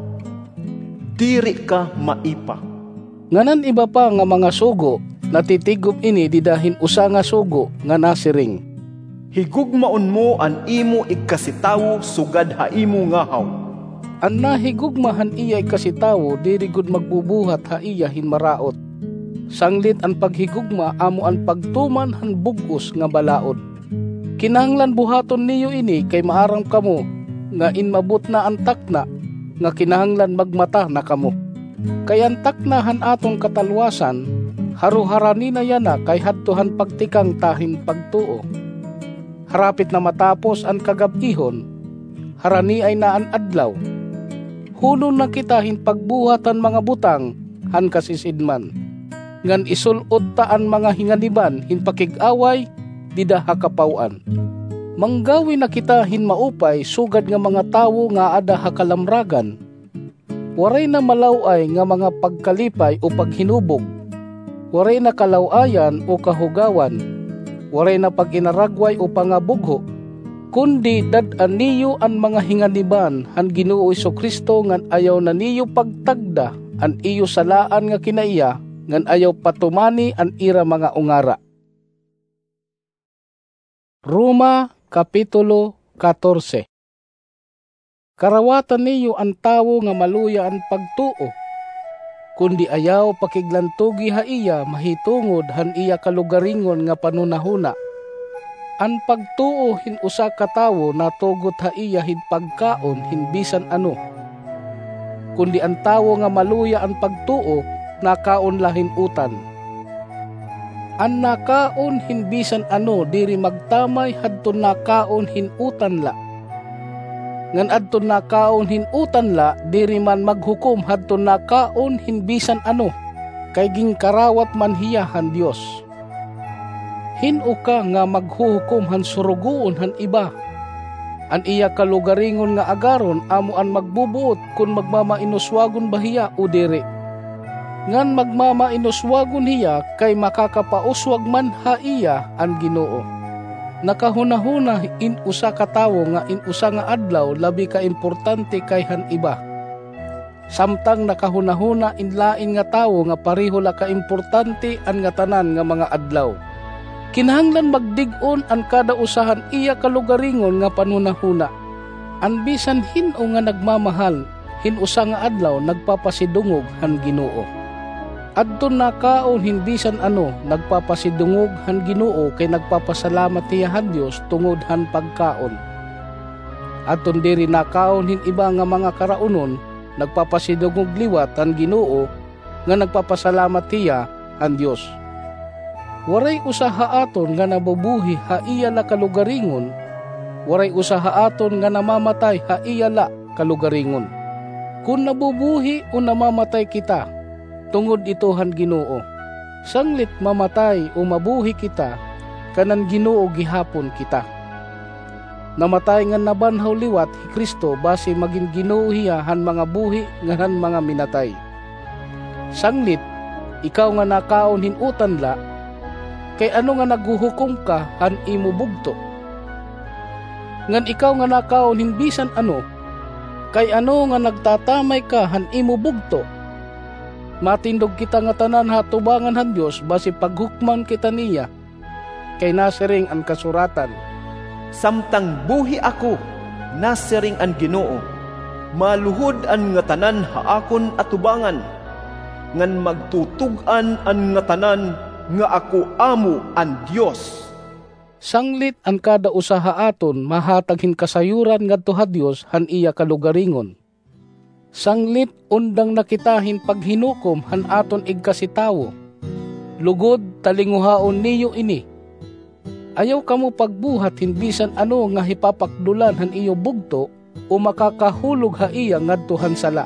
diri ka maipa. Nganan iba pa nga mga sugo, natitigop ini didahin usa nga sugo nga nasiring. Higugmaon mo an imo ikasitawo sugad ha imo ngahaw. An nahigugmahan iya ikasitawo diri gud magbubuhat ha iya hin maraot. Sanglit ang paghigugma amo ang pagtuman han bugos nga balaod. Kinahanglan buhaton niyo ini kay maarang kamo nga inmabot na ang takna nga kinahanglan magmata na kamo. Kay ang takna han atong katalwasan haruharani na yana kay hadtohan pagtikang tahin pagtuo. Harapit na matapos ang kagabihon, harani ay naan adlaw. Hunon na kita hin pagbuhatan mga butang han kasisidman. Ngan isulot taan mga hinganiban hin pakig-away dida hakapawan. Manggawi na kita hin maupay sugad nga mga tawo nga ada hakalamragan. Waray na malaway nga mga pagkalipay o paghinubog. Waray na kalawayan o kahugawan. Waray na pag-inaragway o pangabugho. Kundi dad-an niyo an mga hinganiban han Ginoo Jesu-Kristo ngan ayaw na niyo pagtagda an iyo salaan nga kinaiya ngan ayaw patumani an ira mga ungara. Roma Kapitulo fourteen. Karawatan niyo ang tawo nga maluya ang pagtuo, kundi ayaw pakiglantugi ha iya mahitungod han iya kalugaringon nga panunahuna. Ang pagtuo hin usa ka tawo natugot ha iya hin pagkaon hin bisan ano. Kundi ang tawo nga maluya ang pagtuo nakaon lahin utan. An nakaon hin bisan ano diri magtamay hadton nakaon hin utan la. Ngan adton nakaon hin utan la diri man maghukom hadton nakaon hin bisan ano kay gingkarawat man hiya han Dios. Hinu ka nga maghuhukom han surugoon han iba. An iya kalugaringon nga agaron amo an magbubuot kun magmamainuswagon bahiya o diri. Ngan magmamainuswagon hiya kay makakapauswag man ha iya an Ginoo. Nakahunahuna in usa ka tawo nga in usa nga adlaw labi ka importante kay han iba. Samtang nakahunahuna in lain nga tawo nga pareho la ka importante an nga tanan nga mga adlaw. Kinahanglan magdig-on an kada usahan iya kalugaringon nga panunahuna. An bisan hino nga nagmamahal hin usa nga adlaw nagpapasidungog han Ginoo. Adton nakaon hin bisan ano nagpapasidungog han Ginoo kay nagpapasalamat niya han Dios tungod han pagkaon. Adton diri nakaon hin iba nga mga karaunon nagpapasidungog liwat han Ginoo nga nagpapasalamat niya han Dios. Waray usaha aton nga nabubuhi ha iya la kalugaringon, waray usaha aton nga namamatay ha iya la kalugaringon. Kung nabubuhi o namamatay kita, tungod ito han Ginoo. Sanglit mamatay o mabuhi kita, kanan Ginoo gihapon kita. Namatay nga nabanhaw liwat hi Kristo base maging Ginoo hiya han mga buhi nga han mga minatay. Sanglit, ikaw nga nakaon hinutan la, kay ano nga naghuhukom ka han imo bugto? Ngan ikaw nga nakaon hinbisan ano, kay ano nga nagtatamay ka han imo bugto? Matindog kita nga tanan hatubangan han Dios base paghukman kita niya, kay nasiring ang kasuratan. Samtang buhi ako, nasiring ang Ginoo, maluhod an nga tanan haakon atubangan, ngan magtutugan an nga tanan nga ako amo ang Dios. Sanglit ang kada usaha aton mahataghin kasayuran ngadto ha Dios han iya kalugaringon. Sanglit undang nakitahin paghinukom han aton igkasitawo. Lugod talinguhaon niyo ini. Ayaw kamo pagbuhat hinbisan ano nga hipapakdulan han iyo bugto o makakahulog ha iya ngadto han sala.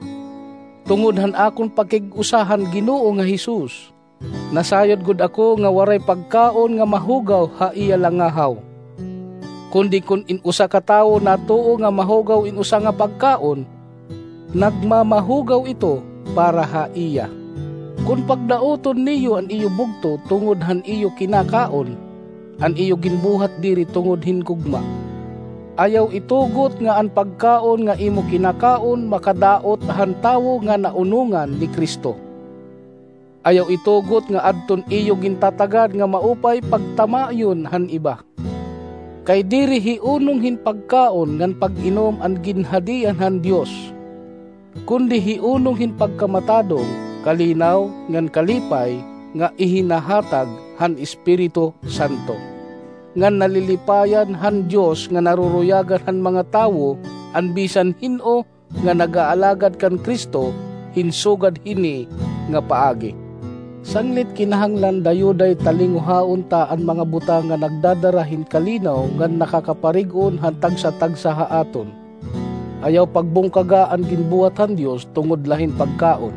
Tungod han akon pakig-usahan Ginoo nga Hesus, nasayod gud ako nga waray pagkaon nga mahugaw ha iya langahaw. Kundi kun inusa ka tawo natuo nga mahugaw inusa nga pagkaon, nagmamahugaw ito para ha iya. Kun pagdaoton niyo an iyo bugto tungod han iyo kinakaon, an iyo ginbuhat diri tungod hinkugma. Ayaw itugot nga an pagkaon nga imo kinakaon makadaot han tawo nga naunungan ni Kristo. Ayaw itugot nga adton iyo gintatagad nga maupay pagtamayon han iba. Kay diri hiunong hin pagkaon ngan pag-inom an ginhadian han Dios, kundi hiunong hin pagkamatadong kalinaw ngan kalipay nga ihinahatag han Espiritu Santo. Ngan nalilipayan han Dios nga naruruyagan han mga tawo an bisan hino nga nagaalagad kan Kristo hinsugad hini nga paagi. Sanglit kinahanglan dayuday talinguhaon ta an mga butang nga nagdadarahin kalinaw ngan nakakaparigon han tagsa-tagsa ha aton. Ayaw pagbungkagaan ginbuhat han Dios tungod lahin pagkaon.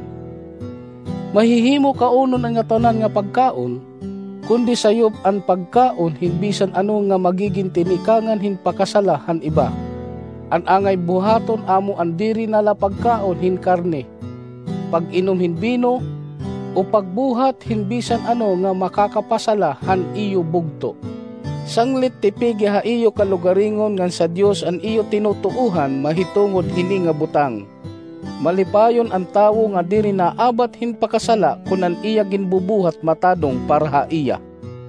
Mahihimo kaunon ang tanan nga pagkaon, kundi sayop ang pagkaon hinbisan ano nga magiging tinikangan hin pakasalahan iba. An angay buhaton amo ang diri nala pagkaon hin karne, pag-inom hin bino, o pagbuhat hinbisan ano nga makakapasalahan iyo bugto. Sanglit tipig ha iyo kalugaringon ngan sa Dios an iyo tinutuuhan mahitungod hini nga butang. Malipayon ang tawo nga diri na abat hin pakasala kunan iya ginbubuhat matadong para ha iya.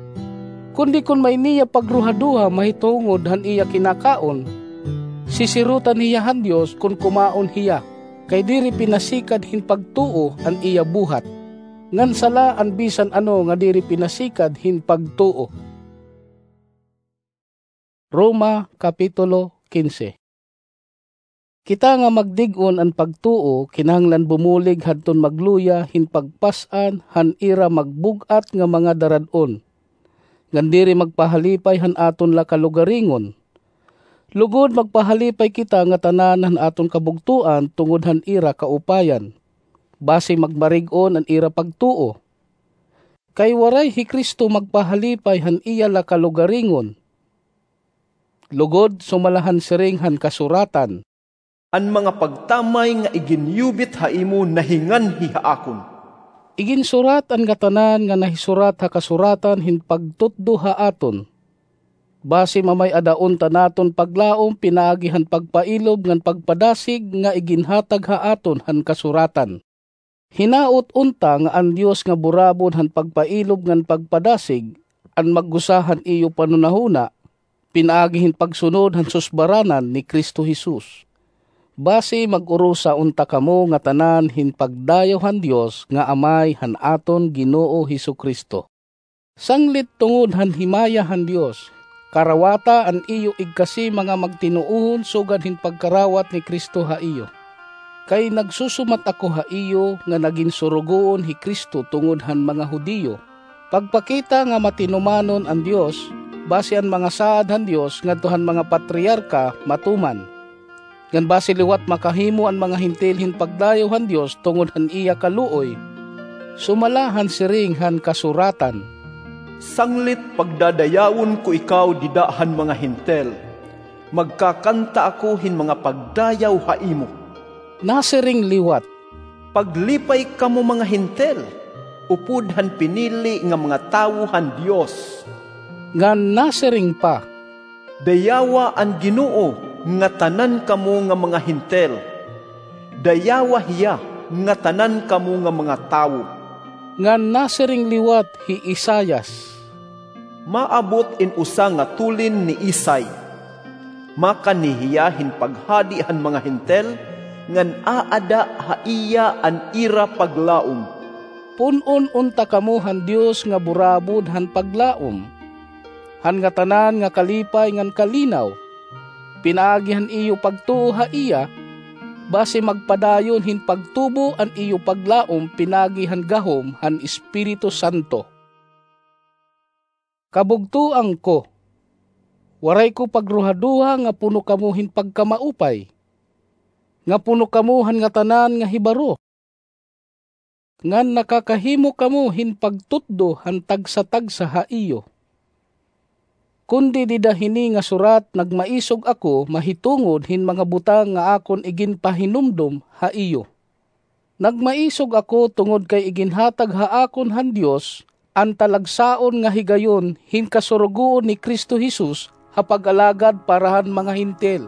Kundi kun may niya pagruhaduha mahitungod han iya kinakaon, sisirutan hiya han Dios kun kumaon hiya, kay diri pinasikad hin pagtuo an iya buhat. Ngan sala an bisan ano nga diri pinasikad hin pagtuo. Roma Kapitulo fifteen. Kita nga magdig-on ang pagtuo, kinahanglan bumulig hadton magluya hin pagpasan han ira magbugat nga mga daradon. Ngan diri magpahalipay han aton la kalugaringon. Lugod magpahalipay kita nga tanan han aton kabugtuan tungod han ira kaupayan. Base magmarig-on ang ira pagtuo. Kay waray hi Kristo magpahalipay han iya la kalugaringon. Lugod sumalahan siring han kasuratan. An mga pagtamay nga iginyubit ha imo nahingan hihaakon. Iginsurat ang katanan nga nahisurat ha kasuratan hin pagtutdo ha aton. Base mamay adaon tanaton paglaom pinaagihan pagpailob ngan pagpadasig nga iginhatag ha aton han kasuratan. Hinaot unta nga ang Dios nga burabon han pagpailob ngan pagpadasig an maggusahan iyo panunahuna pinaagihin pagsunod han susbaranan ni Kristo Jesus. Base mag-urusa unta kamo nga tanan hin pagdayaw han Dios nga amay han aton Ginoo Hesukristo. Sanglit tungod han himaya han Dios, karawata an iyo igkasi mga magtinuuhon sugad hin pagkarawat ni Kristo ha iyo. Kay nagsusumat ako ha iyo nga naging surugoon hi Kristo tungod han mga Hudiyo. Pagpakita nga matinumanon ang Dios, base an mga saad han Dios ngadtohan mga patriarka matuman. Ngan base liwat makahimo ang mga hintil hin pagdayaw han Dios tungod han iya kaluoy, sumalahan siring han kasuratan. Sanglit pagdadayawon ko ikaw didahan mga hintel, Magkakanta ako hin mga pagdayaw haimo. Nasiring liwat, Paglipay kamo mga hintel, upod han pinili nga mga tawo han Dios. ngan nasiring pa, Dayawa ang Ginoo nga tanan kamo nga mga hintel. Dayawa hiya nga tanan kamo nga mga tawo. ngan nasiring liwat hi Isayas, Maabot in usa nga tulin ni Isay. Makanihiyahin paghadi han mga hintel, ngan aada haiya an ira paglaom. punon unta kamo han Dios nga burabod han paglaom, han nga tanan nga kalipay ngan kalinaw, pinaagihan iyo pagtuo ha iya, base magpadayon hin pagtubo an iyo paglaom pinagihan gahom han Espiritu Santo. Kabugtuang ko, waray ko pagruhaduha nga puno kamo hin pagkamaupay, nga puno kamo han nga tanan nga hibaro, ngan nakakahimo kamo hin pagtutdo han tagsa-tagsa ha iyo. Kundi didahini nga surat nagmaisog ako mahitungod hin mga butang nga akon igin pahinumdom ha iyo. Nagmaisog ako tungod kay iginhatag ha akon han Dios ang talagsaon nga higayon hin kasurugoon ni Kristo Jesus ha pag-alagad parahan mga hintel.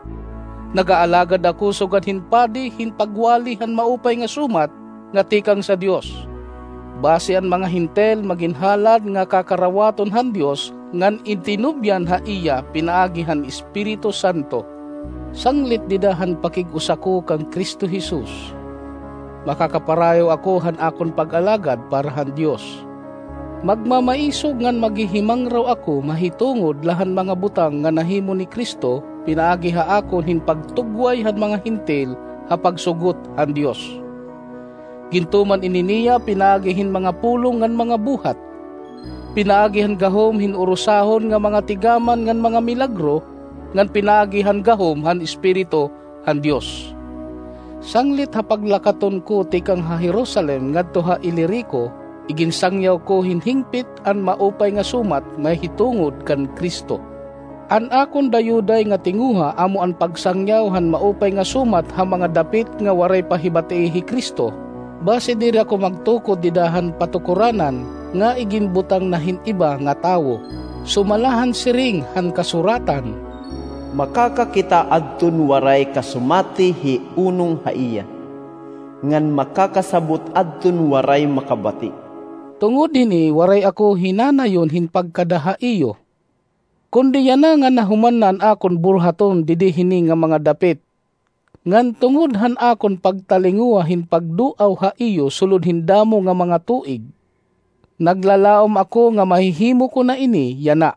Nagaalagad ako sugad hin padi hin pagwali han maupay nga sumat nga tikang sa Dios. Base ang mga hintel maginhalad nga kakarawaton han Dios ngan intinubyan ha iya pinaagihan Espiritu Santo. Sanglit didahan pakig-usako kang Kristo Jesus. Makakaparayo ako han akon pag-alagad parahan Dios. Magmamaisog ngan maghihimang raw ako mahitungod lahan mga butang nga nahimo ni Kristo pinaagi ha akon hin pagtugway han mga hintel ha pagsugot han Dios. Gintuman ininiya pinaagihin mga pulong ngan mga buhat. Pinaagihan gahom hin urusahon nga mga tigaman ngan mga milagro ngan pinaagihan gahom han Espiritu han Dios. Sanglit ha paglakaton ko tikang ha Jerusalem ngadto ha Ilirico, iginsangyaw ko hinhingpit an maupay nga sumat may hitungod kan Kristo. An akon dayuday nga tinguha amo an pagsangyaw han maupay nga sumat ha mga dapit nga waray pahibatei hi Kristo. Base diri ako magtukod didahan patukuranan nga iginbutang na hiniba nga tawo. Sumalahan siring han kasuratan. Makakakita adton waray kasumati hi unong haiya, ngan makakasabot adton waray makabati. Tungod hini waray ako hinanayon hin pagkadaha iyo. Kundi yana nga nahumanan akon burhaton didi hini nga mga dapit. Ngan tungod han akon pagtalinguwa hin pagduaw ha iyo sulod hindamo nga mga tuig. Naglalaom ako nga mahihimo ko na ini yana.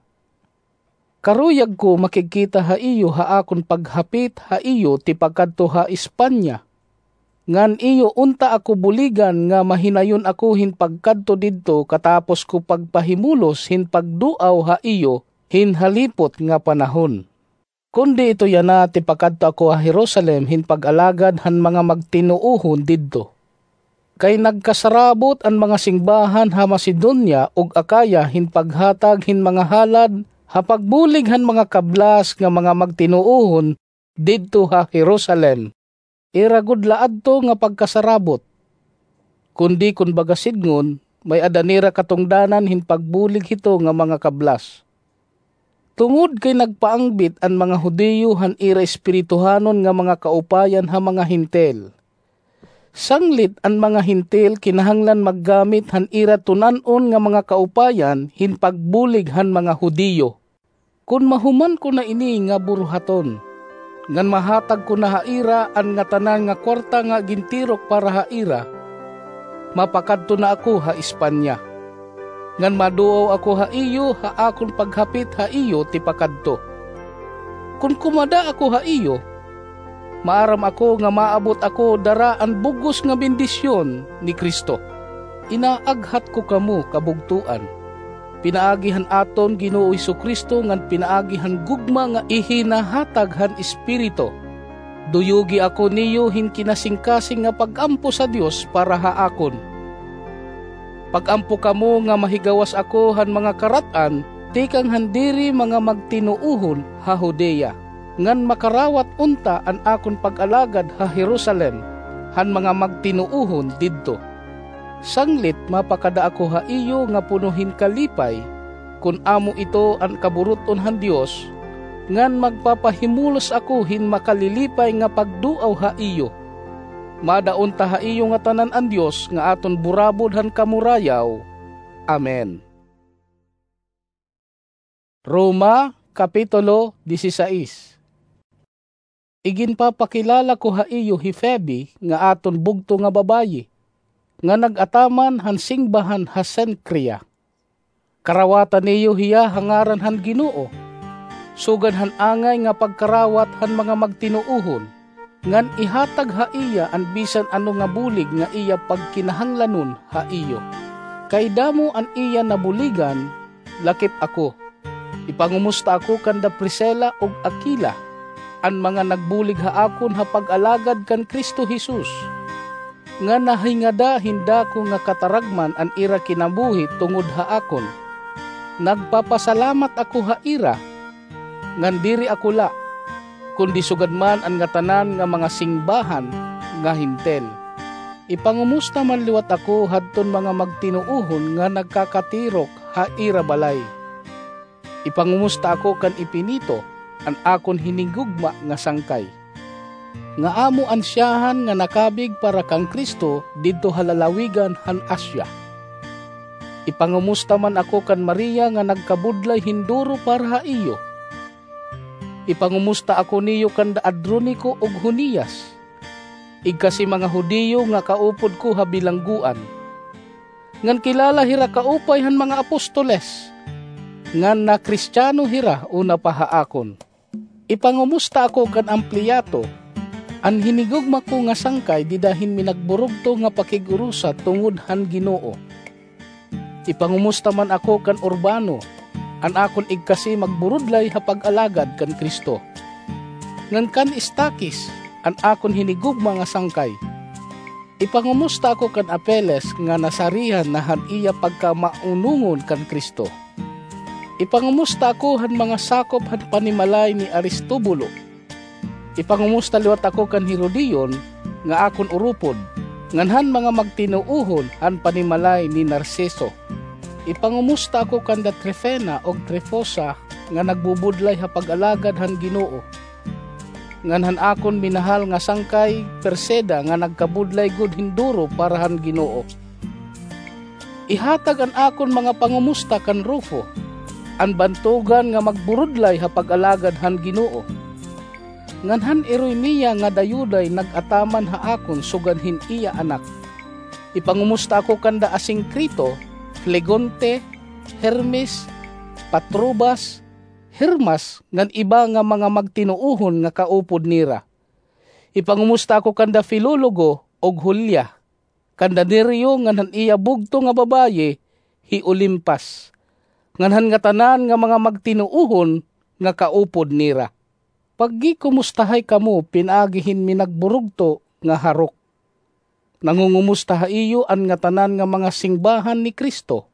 Karuyag ko makikita ha iyo ha akon paghapit ha iyo ti pagkadto ha Espanya. Ngan iyo unta ako buligan nga mahinayon ako hin pagkadto didto katapos ko pagpahimulos hin pagduaw ha iyo hin halipot nga panahon. Kundi ito yana ti pagkadto ako ha Jerusalem hin pag-alagad han mga magtinuuhon didto. Kay nagkasarabot ang mga singbahan ha Macedonia ug Akaya hin paghatag hin mga halad ha pagbulig han mga kablas nga mga magtinuuhon didto ha Jerusalem. Iragud laadto nga pagkasarabot. Kundi kun bagasidngon may adanira katungdanan hin pagbulig hito nga mga kablas. Tungod kay nagpaangbit ang mga Hudiyo han ira espirituhanon nga mga kaupayan ha mga hintel. Sanglit ang mga hintel kinahanglan maggamit han ira tunan-on nga mga kaupayan hin pagbulig han mga Hudiyo. Kun mahuman ko na ini nga buruhaton, ngan mahatag ko na haira an nga tanan nga kwarta nga gintirok para haira, mapakadto na ako ha Espanya. Ngan maduaw ako ha iyo ha akon paghapit ha iyo ti pakadto. Kun kumada ako ha iyo, maaram ako nga maabot ako dara ang bugos nga bendisyon ni Kristo. Inaaghat ko kamo kabugtuan. Pinaagihan aton Ginoo Jesu-Kristo ngan pinaagihan gugma nga ihinahatag han Espiritu. Duyugi ako niyo hin kinasingkasing nga pagampo sa Dios para ha akon. Pagampo kamo nga mahigawas ako han mga karatan, tikang handiri mga magtinuuhon ha Judea. ngan makarawat unta an akon pag-alagad ha Jerusalem, han mga magtinuuhon didto. Sanglit mapakada ako ha iyo nga punuhin kalipay, kun amo ito an kaburuton han Dios, ngan magpapahimulos ako hin makalilipay nga pagduaw ha iyo. Madaon ta ha iyo nga tanan an Dios nga aton burabod han kamurayaw. Amen. Roma Kapitulo disisays. Iginpapakilala ko ha iyo hi Febe nga aton bugto nga babayi, nga nag-ataman han singbahan ha Sencria. Karawatan niyo hiya hangaran han Ginoo, sugad han angay nga pagkarawat han mga magtinuuhon, ngan ihatag ha iya an bisan ano nga bulig nga iya pagkinahanglanon ha iyo. Kay damo an iya nabuligan, lakip ako. Ipangumusta ako kanda Priscilla og Aquila, an mga nagbulig ha akon ha pag-alagad kan Kristo Jesus. Nga nahingada hinda ko nga kataragman an ira kinabuhi tungod ha akon. Nagpapasalamat ako ha ira, ngan diri ako la, kundi sugad man an nga tanan nga mga singbahan nga hintel. Ipangumusta man liwat ako hadton mga magtinuuhon nga nagkakatirok ha ira balay. Ipangumusta ako kan Ipinito, an akon hinigugma nga sangkay. Nga amo ansyahan nga nakabig para kang Kristo didto halalawigan han Asya. Ipangumusta man ako kan Maria nga nagkabudlay hinduro para ha iyo. Ipangumusta ako niyo kan Adronico og Junias. Igkasi mga Hudiyo nga kaupod ko ha bilangguan. Ngan kilala hira kaupay han mga apostoles, ngan na Kristiyano hira una pa ha akon. Ipangumusta ako kan Ampliato, an hinigugma ko nga sangkay didahin minagburugto nga pakigurusa tungod han Ginoo. Ipangumusta man ako kan Urbano, an akon igkasi magburudlay ha pag-alagad kan Kristo. Ngan kan Istakis, an akon hinigugma nga sangkay. Ipangumusta ako kan Apeles nga nasarihan na han iya pagkamaunungon kan Kristo. Ipangumusta ako han mga sakop han panimalay ni Aristobulo. Ipangumusta liwat ako kan Herodion nga akon urupod, nganhan mga magtinuuhon han panimalay ni Narciso. Ipangumusta ako kan da Trifena og Trifosa nga nagbubudlay ha pag-alagad han Ginoo. Nganhan akon minahal nga sangkay Perseda nga nagkabudlay gud hinduro para han Ginoo. Ihatag an akon mga pangumusta kan Rufo, an bantugan nga magburudlay ha pag-alagad han Ginoo. Nganhan iroy niya nga dayuday nag-ataman ha akon suganhin iya anak. Ipangumusta ako kanda Asingkrito, Flegonte, Hermes, Patrobas, Hermas, ngan iba nga mga magtinuuhon nga kaupod nira. Ipangumusta ako kanda Filologo og Julia, kanda Neryo nganhan iya bugto nga babaye, hi Olimpas, nganhan nga tanan nga mga magtinuuhon nga kaupod nira. Paggi kumustahay kamo pinagihin minagburugto nga harok. Nangungumusta iyo an nga tanan nga mga singbahan ni Kristo.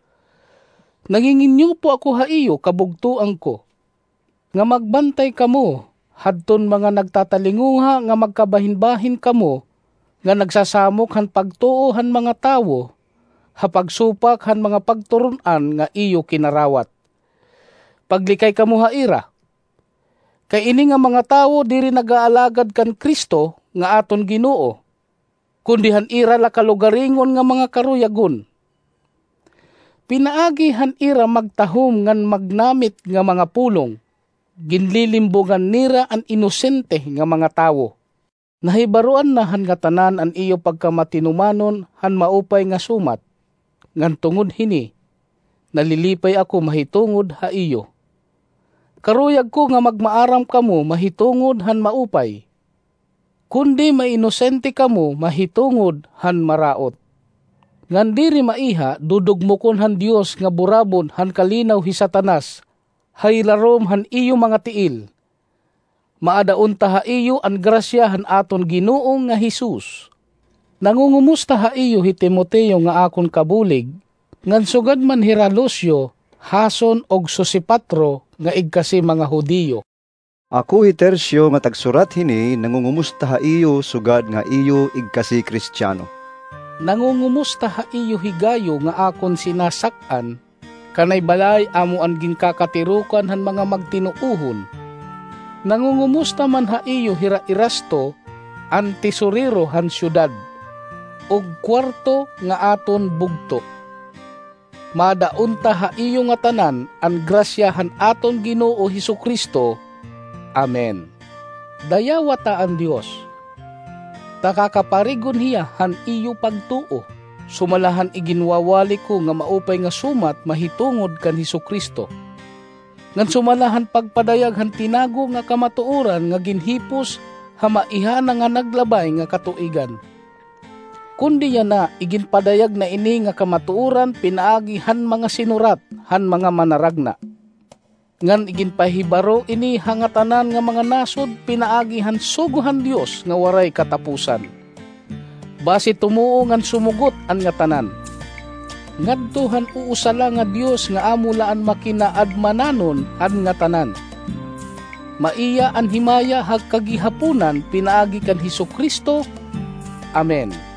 Nanginginyo po ako ha iyo kabugtuan ko, nga magbantay kamo, hadton mga nagtatalinguha nga magkabahin-bahin kamo, nga nagsasamok han pagtuo han mga tawo, ha pagsupak han mga pagturunan nga iyo kinarawat. Paglikay kamo ha ira, kay ini nga mga tawo diri nag-aalagad kan Kristo nga aton Ginoo, kundi han ira la kalugaringon nga mga karuyagon. Pinaagi han ira magtahom ngan magnamit nga mga pulong, ginlilimbogan nira an inosente nga mga tawo. Nahibaruan na han nga tanan an iyo pagkamatinumanon han maupay nga sumat, ngan tungod hini, nalilipay ako mahitungod ha iyo. Karuyag ko nga magmaaram kamo mahitungod han maupay, kundi mainosente kamo mahitungod han maraot. Ngan diri maiha dudugmokon han Dios nga burabon han kalinaw hi Satanas, haylarom han iyo mga tiil. Maadaon ta ha iyo an grasya han aton Ginoo nga Hesus. Nangungumusta ha iyo hi Timoteo nga akon kabulig, ngan sugad man Hiralosyo, Hason og Sosipatro nga igkasi mga Hudiyo. Ako Tercio nga tagsurat hini nangungumusta ha iyo sugad nga iyo igkasi Kristiyano. Nangungumusta ha iyo higayo nga akon sinasak-an, kanay balay amo ang ginkakatirukan han mga magtinuuhon. Nangungumusta man ha iyo hira-irasto, ang tesorero han syudad, og kwarto nga aton bugto. Madaunta ha iyo nga tanan, ang grasyahan aton Ginoo Hesukristo. Amen. Dayawata ang Dios. Takakaparigon hiya han iyo pagtuo. Sumalahan iginwawali ko nga maupay nga sumat mahitungod kan Hesukristo. Ngan sumalahan pagpadayag han tinago nga kamatuoran nga ginhipos hamaihana nga naglabay nga katuigan. Kundi yan na iginpadayag na ini nga kamatuoran pinaagi han mga sinurat han mga manaragna. Ngan iginpahibaro ini hangatanan nga mga nasod pinaagihan suguhan Dios nga waray katapusan. Basi tumuo ngan sumugot an nga tanan. Ngadtuhan uusala nga Dios nga amulaan makinaadmananon an nga tanan. Maiya an himaya hagkagihapunan pinaagi kan Hesukristo. Amen.